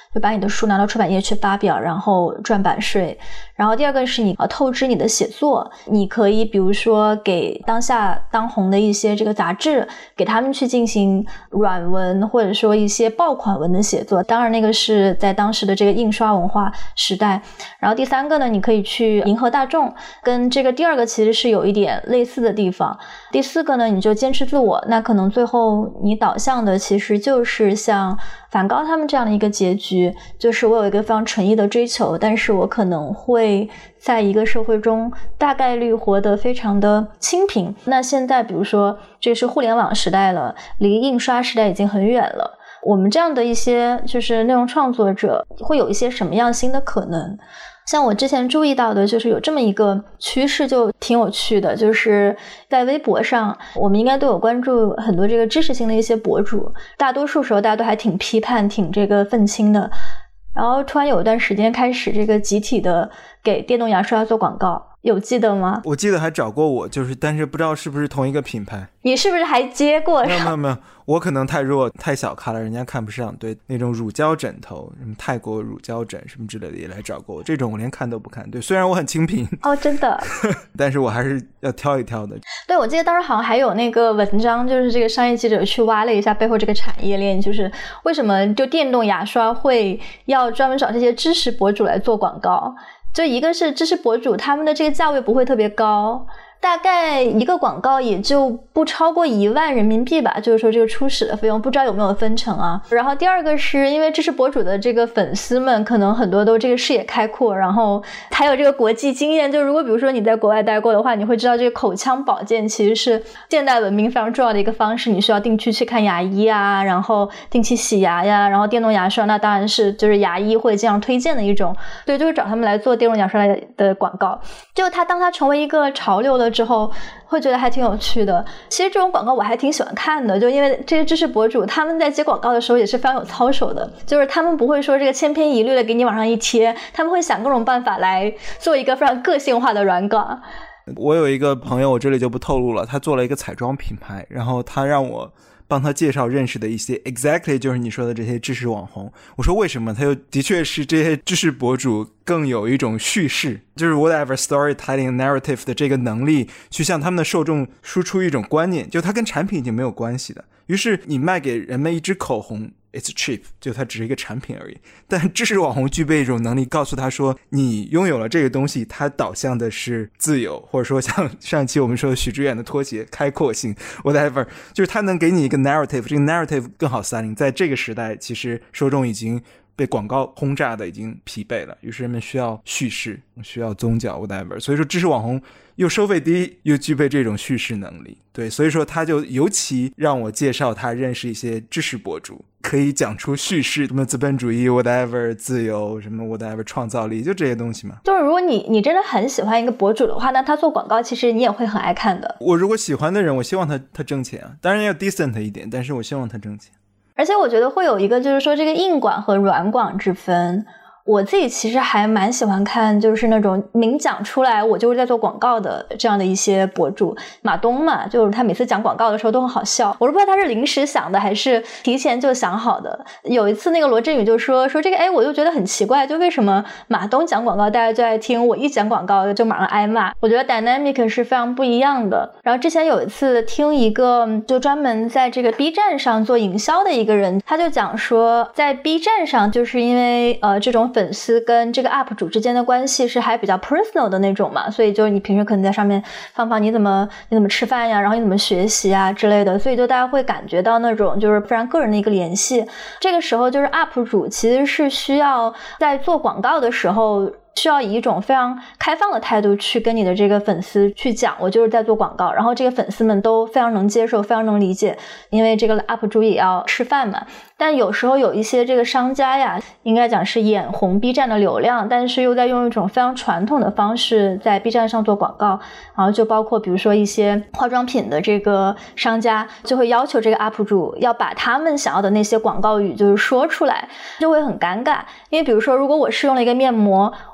就把你的书拿到出版业去发表，然后赚版税。然后第二个是你呃透支你的写作，你可以比如说给当下当红的一些这个杂志，给他们去进行软文或者说一些爆款文的写作，当然那个是在当时的这个印刷文化时代。然后第三个呢，你可以去迎合大众，跟这个第二个其实是有一点类似的地方。第四个呢，你就坚持自我，那可能最后你导向的其实就是像梵高他们这样的一个结局，就是我有一个非常纯艺的追求，但是我可能会在一个社会中大概率活得非常的清贫。那现在比如说这是互联网时代了，离印刷时代已经很远了，我们这样的一些就是内容创作者会有一些什么样新的可能。像我之前注意到的就是有这么一个趋势，就挺有趣的，就是在微博上我们应该都有关注很多这个知识性的一些博主，大多数时候大家都还挺批判挺这个愤青的，然后突然有一段时间开始这个集体的给电动牙刷做广告，有记得吗？ 我记得还找过我，就是但是不知道是不是同一个品牌。 你是不是还接过？ 没有没有没有，我可能太弱太小咖了，人家看不上。对，那种乳胶枕头，什么泰国乳胶枕什么之类的也来找过我，这种我连看都不看。对，虽然我很清贫哦，真的但是我还是要挑一挑的。 对，我记得当时好像还有那个文章，就是这个商业记者去挖了一下背后这个产业链，就是为什么就电动牙刷会要专门找这些知识博主来做广告。就一个是知识博主，他们的这个价位不会特别高，大概一个广告也就不超过一万人民币吧，就是说这个初始的费用不知道有没有分成啊。然后第二个是因为知识博主的这个粉丝们可能很多都这个视野开阔，然后还有这个国际经验，就如果比如说你在国外待过的话，你会知道这个口腔保健其实是现代文明非常重要的一个方式，你需要定期去看牙医啊，然后定期洗牙呀，然后电动牙刷那当然是就是牙医会这样推荐的一种，所以就是找他们来做电动牙刷的广告。就他当他成为一个潮流了之后，会觉得还挺有趣的。其实这种广告我还挺喜欢看的，就因为这些知识博主他们在接广告的时候也是非常有操守的，就是他们不会说这个千篇一律的给你往上一贴，他们会想各种办法来做一个非常个性化的软广。 我有一个朋友，我这里就不透露了，他做了一个彩妆品牌，然后他让我帮他介绍认识的一些 exactly 就是你说的这些知识网红。我说为什么？他又的确是这些知识博主更有一种叙事，就是 whatever storytelling narrative 的这个能力，去向他们的受众输出一种观念，就它跟产品已经没有关系的。于是你卖给人们一支口红，it's cheap， 就它只是一个产品而已。但知识网红具备一种能力，告诉他说你拥有了这个东西，它导向的是自由，或者说像上期我们说的许知远的拖鞋，开阔性 whatever， 就是它能给你一个 narrative， 这个 narrative 更好 selling。 在这个时代其实受众已经被广告轰炸的已经疲惫了，于是人们需要叙事，需要宗教 whatever。 所以说知识网红又收费低，又具备这种叙事能力。对，所以说他就尤其让我介绍他认识一些知识博主，可以讲出叙事，什么资本主义 whatever， 自由什么 whatever， 创造力，就这些东西嘛。 就是如果你你真的很喜欢一个博主的话，那他做广告其实你也会很爱看的。 我如果喜欢的人，我希望他他挣钱啊，当然要 decent 一点，但是我希望他挣钱。 而且我觉得会有一个就是说这个硬广和软广之分。我自己其实还蛮喜欢看就是那种明讲出来我就是在做广告的这样的一些博主。马东嘛，就是他每次讲广告的时候都很好笑，我都不知道他是临时想的还是提前就想好的。有一次那个罗振宇就说说这个，哎，我就觉得很奇怪，就为什么马东讲广告大家就爱听，我一讲广告就马上挨骂。我觉得 dynamic 是非常不一样的。然后之前有一次听一个就专门在这个 B 站上做营销的一个人，他就讲说在 B 站上就是因为呃这种粉丝跟这个 U P 主之间的关系是还比较 personal 的那种嘛，所以就是你平时可能在上面放放你怎么你怎么吃饭呀，然后你怎么学习啊之类的，所以就大家会感觉到那种就是非常个人的一个联系。这个时候就是 U P 主其实是需要在做广告的时候需要以一种非常开放的态度去跟你的这个粉丝去讲我就是在做广告，然后这个粉丝们都非常能接受非常能理解，因为这个 U P 主也要吃饭嘛。但有时候有一些这个商家呀，应该讲是眼红 B 站的流量，但是又在用一种非常传统的方式在 B 站上做广告，然后就包括比如说一些化妆品的这个商家就会要求这个 U P 主要把他们想要的那些广告语就是说出来，就会很尴尬。因为比如说如果我试用了一个面膜，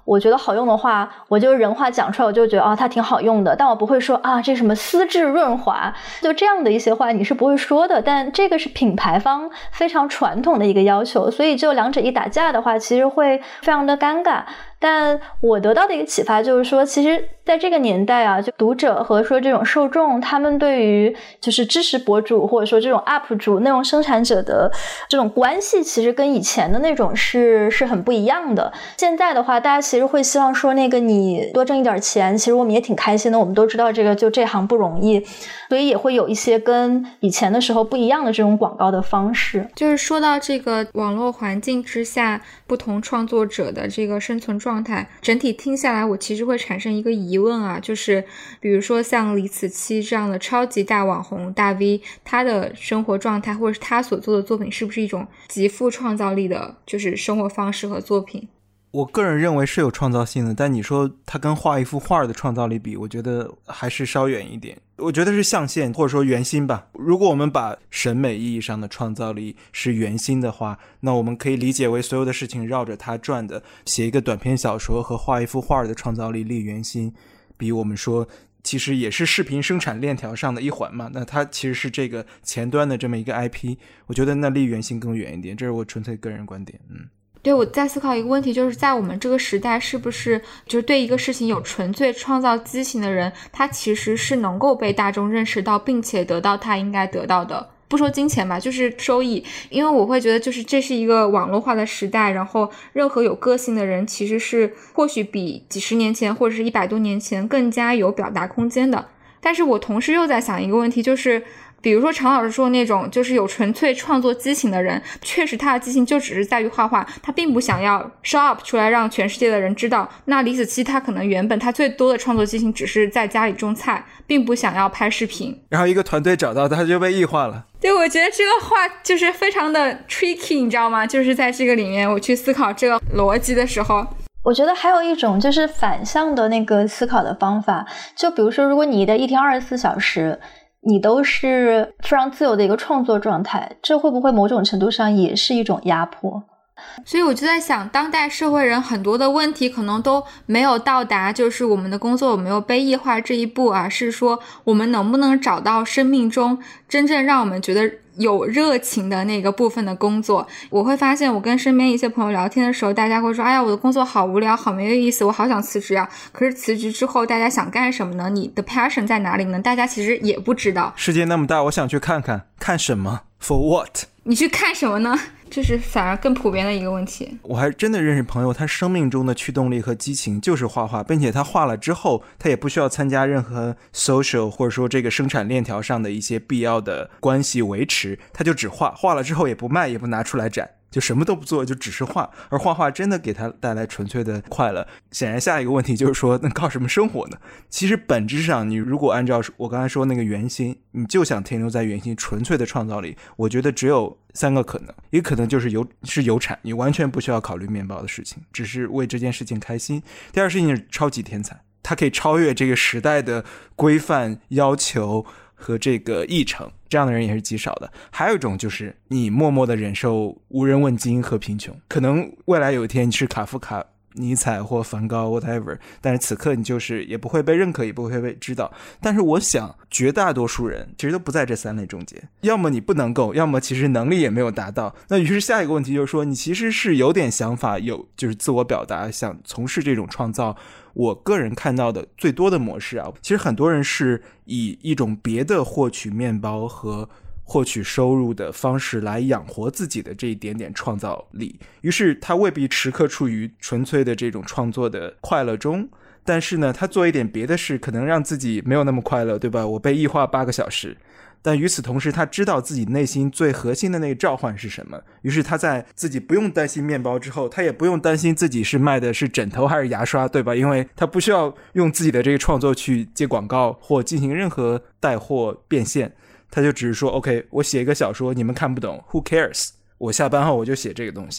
我觉得好用的话，我就人话讲出来，我就觉得啊，它挺好用的，但我不会说啊，这什么丝质润滑，就这样的一些话你是不会说的。但这个是品牌方非常传统的一个要求，所以就两者一打架的话，其实会非常的尴尬。但我得到的一个启发就是说，其实在这个年代啊，就读者和说这种受众，他们对于就是知识博主或者说这种 U P 主内容生产者的这种关系，其实跟以前的那种是是很不一样的。现在的话，大家其实会希望说，那个你多挣一点钱，其实我们也挺开心的，我们都知道这个就这行不容易，所以也会有一些跟以前的时候不一样的这种广告的方式。 就是说到这个网络环境之下不同创作者的这个生存状态，整体听下来我其实会产生一个疑问啊，就是比如说像李子柒这样的超级大网红大 V， 他的生活状态或者是他所做的作品是不是一种极富创造力的就是生活方式和作品？ 我个人认为是有创造性的，但你说它跟画一幅画的创造力比，我觉得还是稍远一点。我觉得是象限或者说圆心吧。如果我们把审美意义上的创造力是圆心的话，那我们可以理解为所有的事情绕着它转的。写一个短篇小说和画一幅画的创造力立圆心，比我们说其实也是视频生产链条上的一环嘛，那它其实是这个前端的这么一个 I P， 我觉得那离圆心更远一点，这是我纯粹个人观点。嗯， 对，我在思考一个问题，就是在我们这个时代，是不是就是对一个事情有纯粹创造激情的人，他其实是能够被大众认识到，并且得到他应该得到的，不说金钱吧，就是收益。因为我会觉得就是这是一个网络化的时代，然后任何有个性的人其实是或许比几十年前或者是一百多年前更加有表达空间的。但是我同时又在想一个问题，就是比如说常老师说那种就是有纯粹创作激情的人，确实他的激情就只是在于画画，他并不想要 show up 出来让全世界的人知道。那李子柒他可能原本他最多的创作激情只是在家里种菜，并不想要拍视频， 然后一个团队找到他就被异化了。 对，我觉得这个话就是非常的 tricky， 你知道吗？就是在这个里面我去思考这个逻辑的时候， 我觉得还有一种就是反向的那个思考的方法，就比如说如果你的一天二十四小时你都是非常自由的一个创作状态，这会不会某种程度上也是一种压迫？ 所以我就在想，当代社会人很多的问题可能都没有到达就是我们的工作有没有被异化这一步啊，是说我们能不能找到生命中真正让我们觉得有热情的那个部分的工作。我会发现我跟身边一些朋友聊天的时候，大家会说，哎呀，我的工作好无聊，好没有意思，我好想辞职啊。可是辞职之后大家想干什么呢？你的 passion 在哪里呢？大家其实也不知道。 世界那么大，我想去看看。看什么？ For what？ 你去看什么呢？这是反而更普遍的一个问题。 我还真的认识朋友，他生命中的驱动力和激情就是画画，并且他画了之后他也不需要参加任何 social 或者说这个生产链条上的一些必要的关系维持，他就只画，画了之后也不卖也不拿出来展，就什么都不做，就只是画。而画画真的给他带来纯粹的快乐。显然下一个问题就是说，那靠什么生活呢？其实本质上你如果按照我刚才说那个原心，你就想停留在原心纯粹的创造力，我觉得只有三个可能。一个可能就是有是有产，你完全不需要考虑面包的事情，只是为这件事情开心。第二事情是超级天才，它可以超越这个时代的规范要求和这个议程，这样的人也是极少的。还有一种就是你默默的忍受无人问津和贫穷，可能未来有一天你是卡夫卡、尼采或梵高 whatever， 但是此刻你就是也不会被认可，也不会被知道。但是我想绝大多数人其实都不在这三类中间，要么你不能够，要么其实能力也没有达到。那于是下一个问题就是说，你其实是有点想法，有就是自我表达，想从事这种创造。我个人看到的最多的模式啊，其实很多人是以一种别的获取面包和获取收入的方式来养活自己的这一点点创造力，于是他未必时刻处于纯粹的这种创作的快乐中，但是呢他做一点别的事可能让自己没有那么快乐，对吧？我被异化八个小时，但与此同时他知道自己内心最核心的那个召唤是什么，于是他在自己不用担心面包之后，他也不用担心自己是卖的是枕头还是牙刷，对吧？因为他不需要用自己的这个创作去接广告或进行任何带货变现，他就只是说 OK 我写一个小说你们看不懂 Who cares， 我下班后我就写这个东西。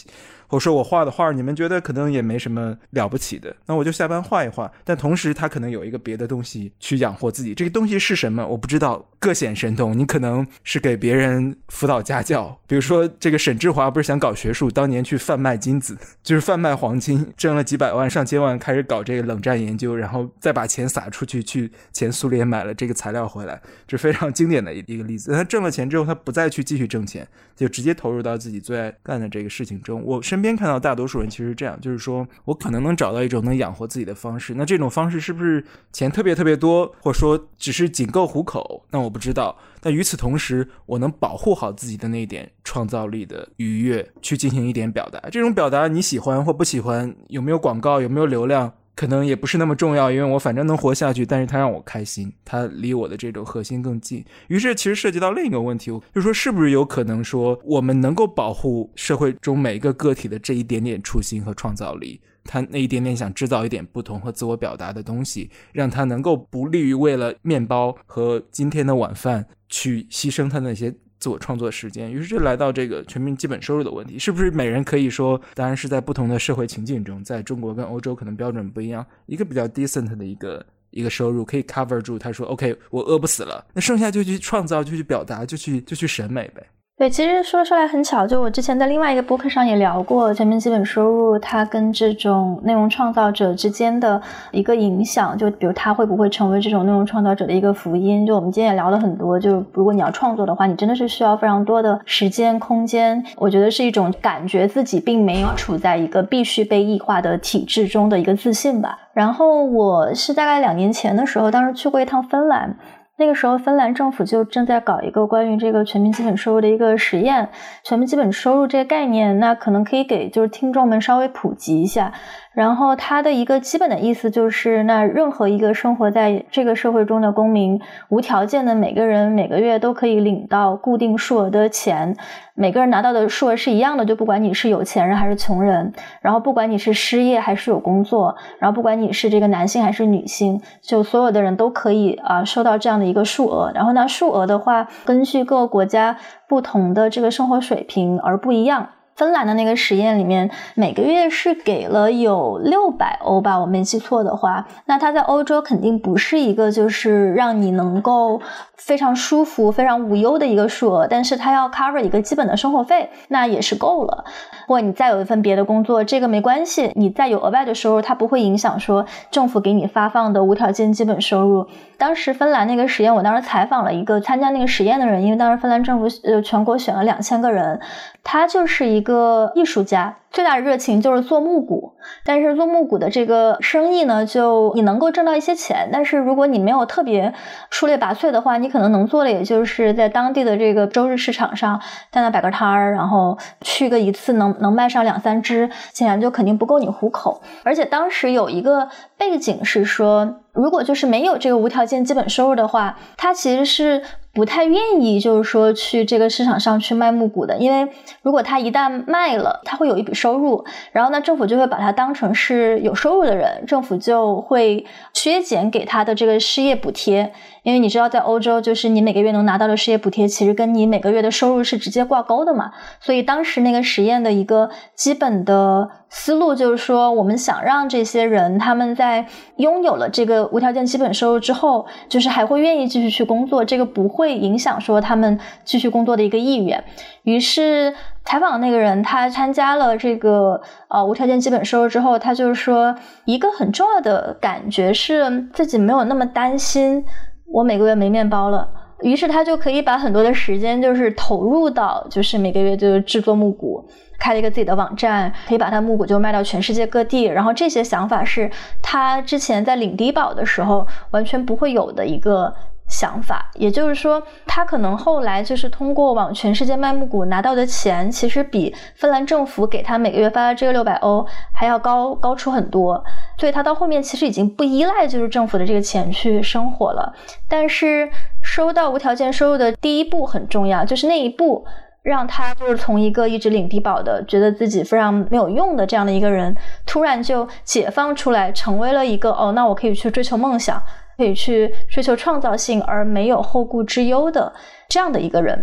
或者说我画的画你们觉得可能也没什么了不起的，那我就下班画一画，但同时他可能有一个别的东西去养活自己，这个东西是什么我不知道，各显神通。你可能是给别人辅导家教，比如说这个沈志华不是想搞学术，当年去贩卖金子，就是贩卖黄金，挣了几百万上千万，开始搞这个冷战研究，然后再把钱撒出去，去前苏联买了这个材料回来，这非常经典的一个例子。他挣了钱之后他不再去继续挣钱，就直接投入到自己最爱干的这个事情中。我身边看到大多数人其实这样，就是说我可能能找到一种能养活自己的方式，那这种方式是不是钱特别特别多，或者说只是仅够糊口，那我不知道。但与此同时我能保护好自己的那一点创造力的愉悦，去进行一点表达。这种表达你喜欢或不喜欢，有没有广告有没有流量可能也不是那么重要，因为我反正能活下去，但是它让我开心，它离我的这种核心更近。于是其实涉及到另一个问题，就是说是不是有可能说我们能够保护社会中每一个个体的这一点点初心和创造力，他那一点点想制造一点不同和自我表达的东西，让他能够不利于为了面包和今天的晚饭去牺牲他那些自我创作时间。于是就来到这个全民基本收入的问题，是不是每人可以说，当然是在不同的社会情境中，在中国跟欧洲可能标准不一样，一个比较 decent 的一个一个收入可以 cover 住他说 OK 我饿不死了，那剩下就去创造，就去表达，就去就去审美呗。 对，其实说出来很巧，就我之前在另外一个播客上也聊过全民基本收入它跟这种内容创造者之间的一个影响，就比如它会不会成为这种内容创造者的一个福音。就我们今天也聊了很多，就如果你要创作的话，你真的是需要非常多的时间空间，我觉得是一种感觉自己并没有处在一个必须被异化的体制中的一个自信吧。然后我是大概两年前的时候，当时去过一趟芬兰，那个时候芬兰政府就正在搞一个关于这个全民基本收入的一个实验。全民基本收入这个概念，那可能可以给就是听众们稍微普及一下。然后它的一个基本的意思就是，那任何一个生活在这个社会中的公民，无条件的每个人每个月都可以领到固定数额的钱，每个人拿到的数额是一样的，就不管你是有钱人还是穷人，然后不管你是失业还是有工作，然后不管你是这个男性还是女性，就所有的人都可以啊、呃、收到这样的一个数额。然后呢，数额的话根据各个国家不同的这个生活水平而不一样。芬兰的那个实验里面，每个月是给了有六百欧吧，我没记错的话。那它在欧洲肯定不是一个就是让你能够非常舒服非常无忧的一个数额，但是它要 cover 一个基本的生活费，那也是够了。或者你再有一份别的工作，这个没关系，你再有额外的收入，它不会影响说政府给你发放的无条件基本收入。当时芬兰那个实验，我当时采访了一个参加那个实验的人，因为当时芬兰政府呃全国选了两千个人，他就是一个艺术家，最大的热情就是做木鼓，但是做木鼓的这个生意呢，就你能够挣到一些钱，但是如果你没有特别出类拔萃的话，你可能能做的也就是在当地的这个周日市场上在那摆个摊儿，然后去个一次能能卖上两三只，显然就肯定不够你糊口。而且当时有一个背景是说，如果就是没有这个无条件基本收入的话，他其实是不太愿意就是说去这个市场上去卖木鼓的，因为如果他一旦卖了，他会有一笔收入，然后呢政府就会把他当成是有收入的人，政府就会削减给他的这个失业补贴。因为你知道在欧洲就是你每个月能拿到的失业补贴其实跟你每个月的收入是直接挂钩的嘛，所以当时那个实验的一个基本的思路就是说，我们想让这些人他们在拥有了这个无条件基本收入之后，就是还会愿意继续去工作，这个不会影响说他们继续工作的一个意愿。于是采访的那个人他参加了这个呃无条件基本收入之后，他就是说一个很重要的感觉是自己没有那么担心我每个月没面包了，于是他就可以把很多的时间就是投入到就是每个月就制作木鼓，开了一个自己的网站，可以把他木鼓就卖到全世界各地，然后这些想法是他之前在领低保的时候完全不会有的一个想法。也就是说他可能后来就是通过往全世界卖木鼓拿到的钱，其实比芬兰政府给他每个月发的这个六百欧还要高高出很多，所以他到后面其实已经不依赖就是政府的这个钱去生活了。但是收到无条件收入的第一步很重要，就是那一步让他就是从一个一直领低保的觉得自己非常没有用的这样的一个人，突然就解放出来，成为了一个哦，那我可以去追求梦想，可以去追求创造性而没有后顾之忧的这样的一个人。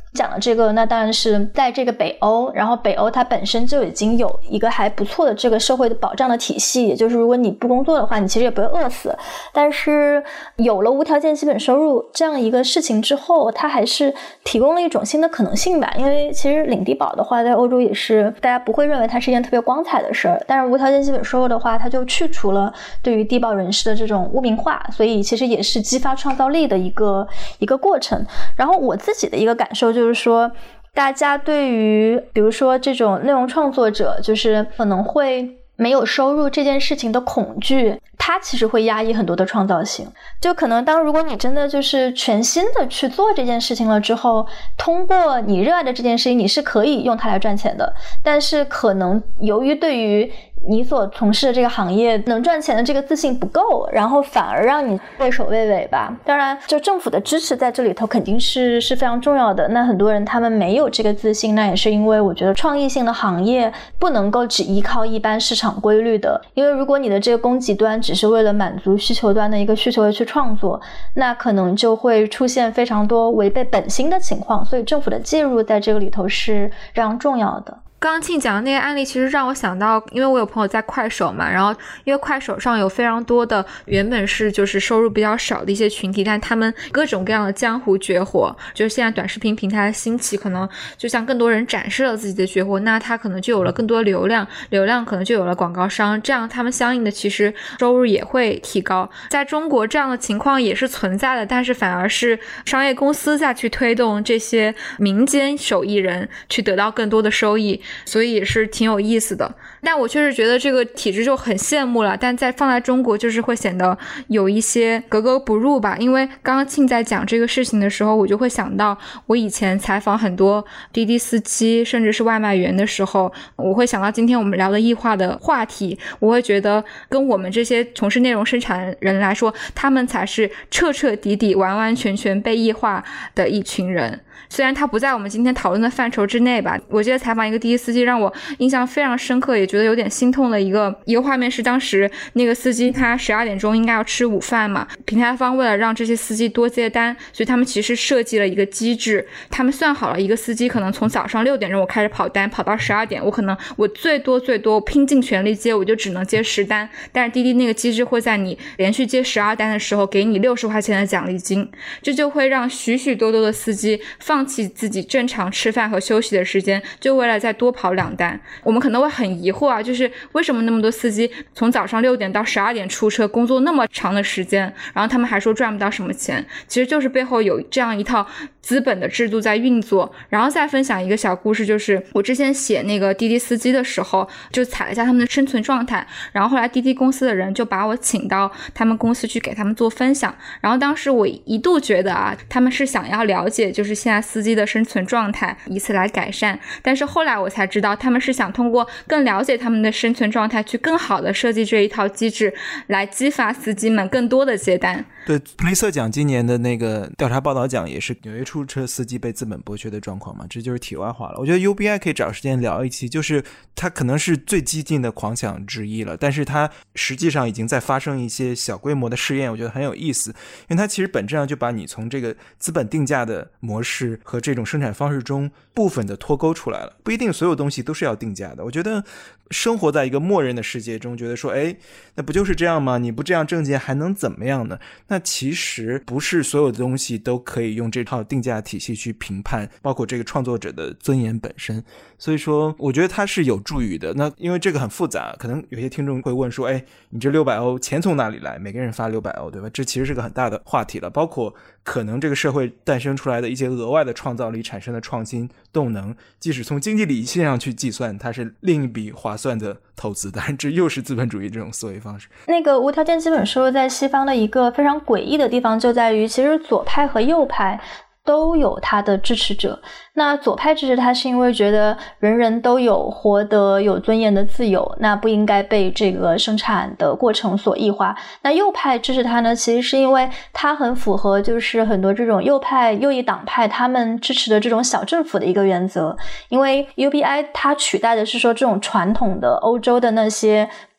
讲的这个那当然是在这个北欧，然后北欧它本身就已经有一个还不错的这个社会的保障的体系，也就是如果你不工作的话你其实也不会饿死，但是有了无条件基本收入这样一个事情之后，它还是提供了一种新的可能性吧。因为其实领低保的话在欧洲也是大家不会认为它是一件特别光彩的事儿，但是无条件基本收入的话它就去除了对于低保人士的这种污名化，所以其实也是激发创造力的一个一个过程。然后我自己的一个感受就是说，大家对于比如说这种内容创作者就是可能会没有收入这件事情的恐惧，它其实会压抑很多的创造性。就可能当如果你真的就是全心的去做这件事情了之后，通过你热爱的这件事情你是可以用它来赚钱的，但是可能由于对于你所从事的这个行业能赚钱的这个自信不够，然后反而让你畏首畏尾吧。当然就政府的支持在这里头肯定是是非常重要的，那很多人他们没有这个自信，那也是因为我觉得创意性的行业不能够只依靠一般市场规律的，因为如果你的这个供给端只是为了满足需求端的一个需求而去创作，那可能就会出现非常多违背本心的情况，所以政府的介入在这个里头是非常重要的。 刚刚庆讲的那个案例其实让我想到，因为我有朋友在快手嘛，然后因为快手上有非常多的原本是就是收入比较少的一些群体，但他们各种各样的江湖绝活，就是现在短视频平台的兴起，可能就像更多人展示了自己的绝活，那他可能就有了更多流量，流量可能就有了广告商，这样他们相应的其实收入也会提高。在中国这样的情况也是存在的，但是反而是商业公司再去推动这些民间手艺人去得到更多的收益，所以也是挺有意思的。但我确实觉得这个体制就很羡慕了，但在放在中国就是会显得有一些格格不入吧。因为刚刚庆在讲这个事情的时候，我就会想到我以前采访很多滴滴司机甚至是外卖员的时候，我会想到今天我们聊的异化的话题，我会觉得跟我们这些从事内容生产人来说，他们才是彻彻底底完完全全被异化的一群人。虽然他不在我们今天讨论的范畴之内吧，我记得采访一个滴滴司机让我印象非常深刻，也觉得有点心痛的一个一个画面是，当时那个司机他十二点钟应该要吃午饭嘛，平台方为了让这些司机多接单，所以他们其实设计了一个机制，他们算好了一个司机可能从早上六点钟我开始跑单跑到十二点，我可能我最多最多拼尽全力接我就只能接十单，但是滴滴那个机制会在你连续接十二单的时候给你六十块钱的奖励金，这就会让许许多多的司机放弃自己正常吃饭和休息的时间，就为了再多跑两单。我们可能会很疑惑啊，就是为什么那么多司机从早上六点到十二点出车工作那么长的时间，然后他们还说赚不到什么钱，其实就是背后有这样一套资本的制度在运作。然后再分享一个小故事，就是我之前写那个滴滴司机的时候就踩了一下他们的生存状态，然后后来滴滴公司的人就把我请到他们公司去给他们做分享，然后当时我一度觉得啊，他们是想要了解就是现在司机的生存状态以此来改善，但是后来我才知道他们是想通过更了解他们的生存状态去更好的设计这一套机制来激发司机们更多的接单。 对，普利策奖今年的那个调查报道奖也是纽约出租车司机被资本剥削的状况嘛，这就是题外话了。我觉得 U B I 可以找时间聊一期，就是它可能是最激进的狂想之一了，但是它实际上已经在发生一些小规模的试验，我觉得很有意思，因为它其实本质上就把你从这个资本定价的模式和这种生产方式中部分的脱钩出来了，不一定所有东西都是要定价的。我觉得生活在一个默认的世界中，觉得说哎，那不就是这样吗？你不这样挣钱还能怎么样呢？那其实不是所有的东西都可以用这套定价体系去评判，包括这个创作者的尊严本身。所以说我觉得它是有助于的。那因为这个很复杂，可能有些听众会问说，哎，你这六百欧钱从哪里来？每个人发六百欧，对吧？这其实是个很大的话题了，包括可能这个社会诞生出来的一些额外的创造力产生的创新动能，即使从经济理性上去计算，它是另一笔划算的投资，当然这又是资本主义这种思维方式。 那个无条件基本收入在西方的一个非常诡异的地方就在于，其实左派和右派都有他的支持者。那左派支持他是因为觉得人人都有活得有尊严的自由，那不应该被这个生产的过程所异化。那右派支持他呢，其实是因为他很符合就是很多这种右派右翼党派他们支持的这种小政府的一个原则。因为 U B I 它取代的是说这种传统的欧洲的那些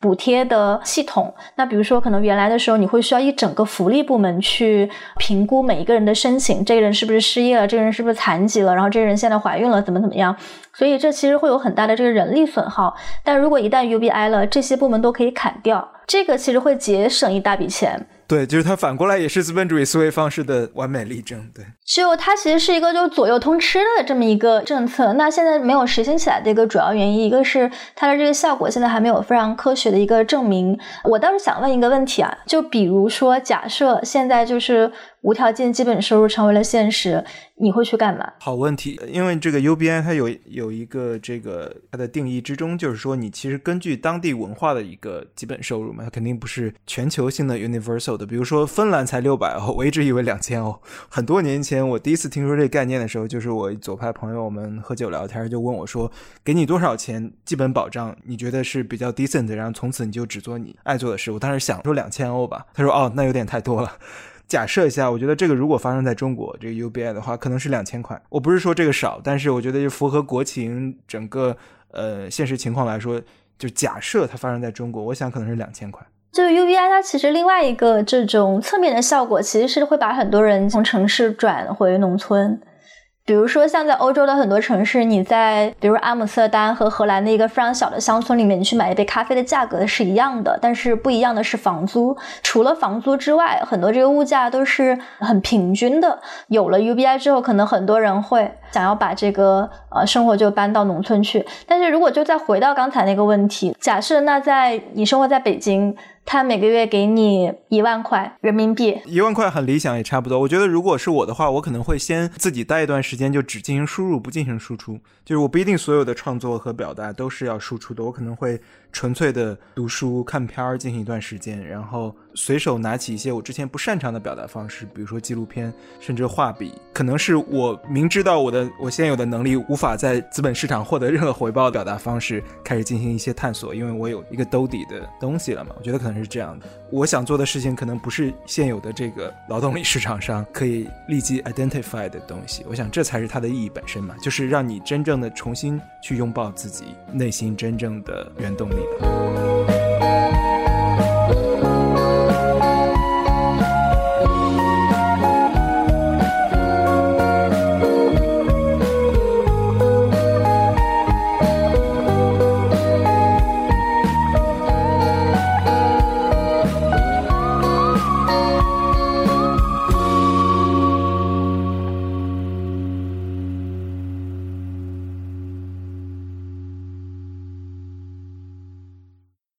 补贴的系统。那比如说可能原来的时候你会需要一整个福利部门去评估每一个人的申请，这个人是不是失业了，这个人是不是残疾了，然后这个人现在怀孕了怎么怎么样，所以这其实会有很大的这个人力损耗。但如果一旦 U B I 了，这些部门都可以砍掉，这个其实会节省一大笔钱。 对，就是它反过来也是资本主义思维方式的完美例证。对， 就它其实是一个就是左右通吃的这么一个政策，那现在没有实行起来的一个主要原因，一个是它的这个效果现在还没有非常科学的一个证明。我倒是想问一个问题啊，就比如说假设现在就是无条件基本收入成为了现实，你会去干嘛？ 好问题，因为这个 U B I 它有有一个这个它的定义之中，就是说你其实根据当地文化的一个基本收入嘛，它肯定不是全球性的 universal 的。比如说芬兰才六百欧，我一直以为两千欧。很多年前我第一次听说这个概念的时候，就是我左派朋友们喝酒聊天就问我说，给你多少钱基本保障你觉得是比较 decent 的，然后从此你就只做你爱做的事。我当时想说两千欧吧，他说哦那有点太多了。假设一下，我觉得这个如果发生在中国这个 U B I 的话，可能是两千块。我不是说这个少，但是我觉得就符合国情整个呃现实情况来说，就假设它发生在中国，我想可能是两千块。 这个 U B I 它其实另外一个这种侧面的效果，其实是会把很多人从城市转回农村。比如说像在欧洲的很多城市，你在比如阿姆斯特丹和荷兰的一个非常小的乡村里面，你去买一杯咖啡的价格是一样的，但是不一样的是房租。除了房租之外，很多这个物价都是很平均的。有了 U B I 之后，可能很多人会想要把这个呃生活就搬到农村去。但是如果就再回到刚才那个问题，假设那在你生活在北京，他每个月给你一万块人民币， 一万块很理想也差不多。我觉得如果是我的话，我可能会先自己待一段时间，就只进行输入不进行输出，就是我不一定所有的创作和表达都是要输出的，我可能会纯粹的读书看片儿进行一段时间，然后随手拿起一些我之前不擅长的表达方式，比如说纪录片甚至画笔，可能是我明知道我的我现有的能力无法在资本市场获得任何回报的表达方式开始进行一些探索，因为我有一个兜底的东西了嘛。我觉得可能是这样的，我想做的事情可能不是现有的这个劳动力市场上可以立即 identify 的东西，我想这才是它的意义本身嘛，就是让你真正的重新去拥抱自己内心真正的原动力的。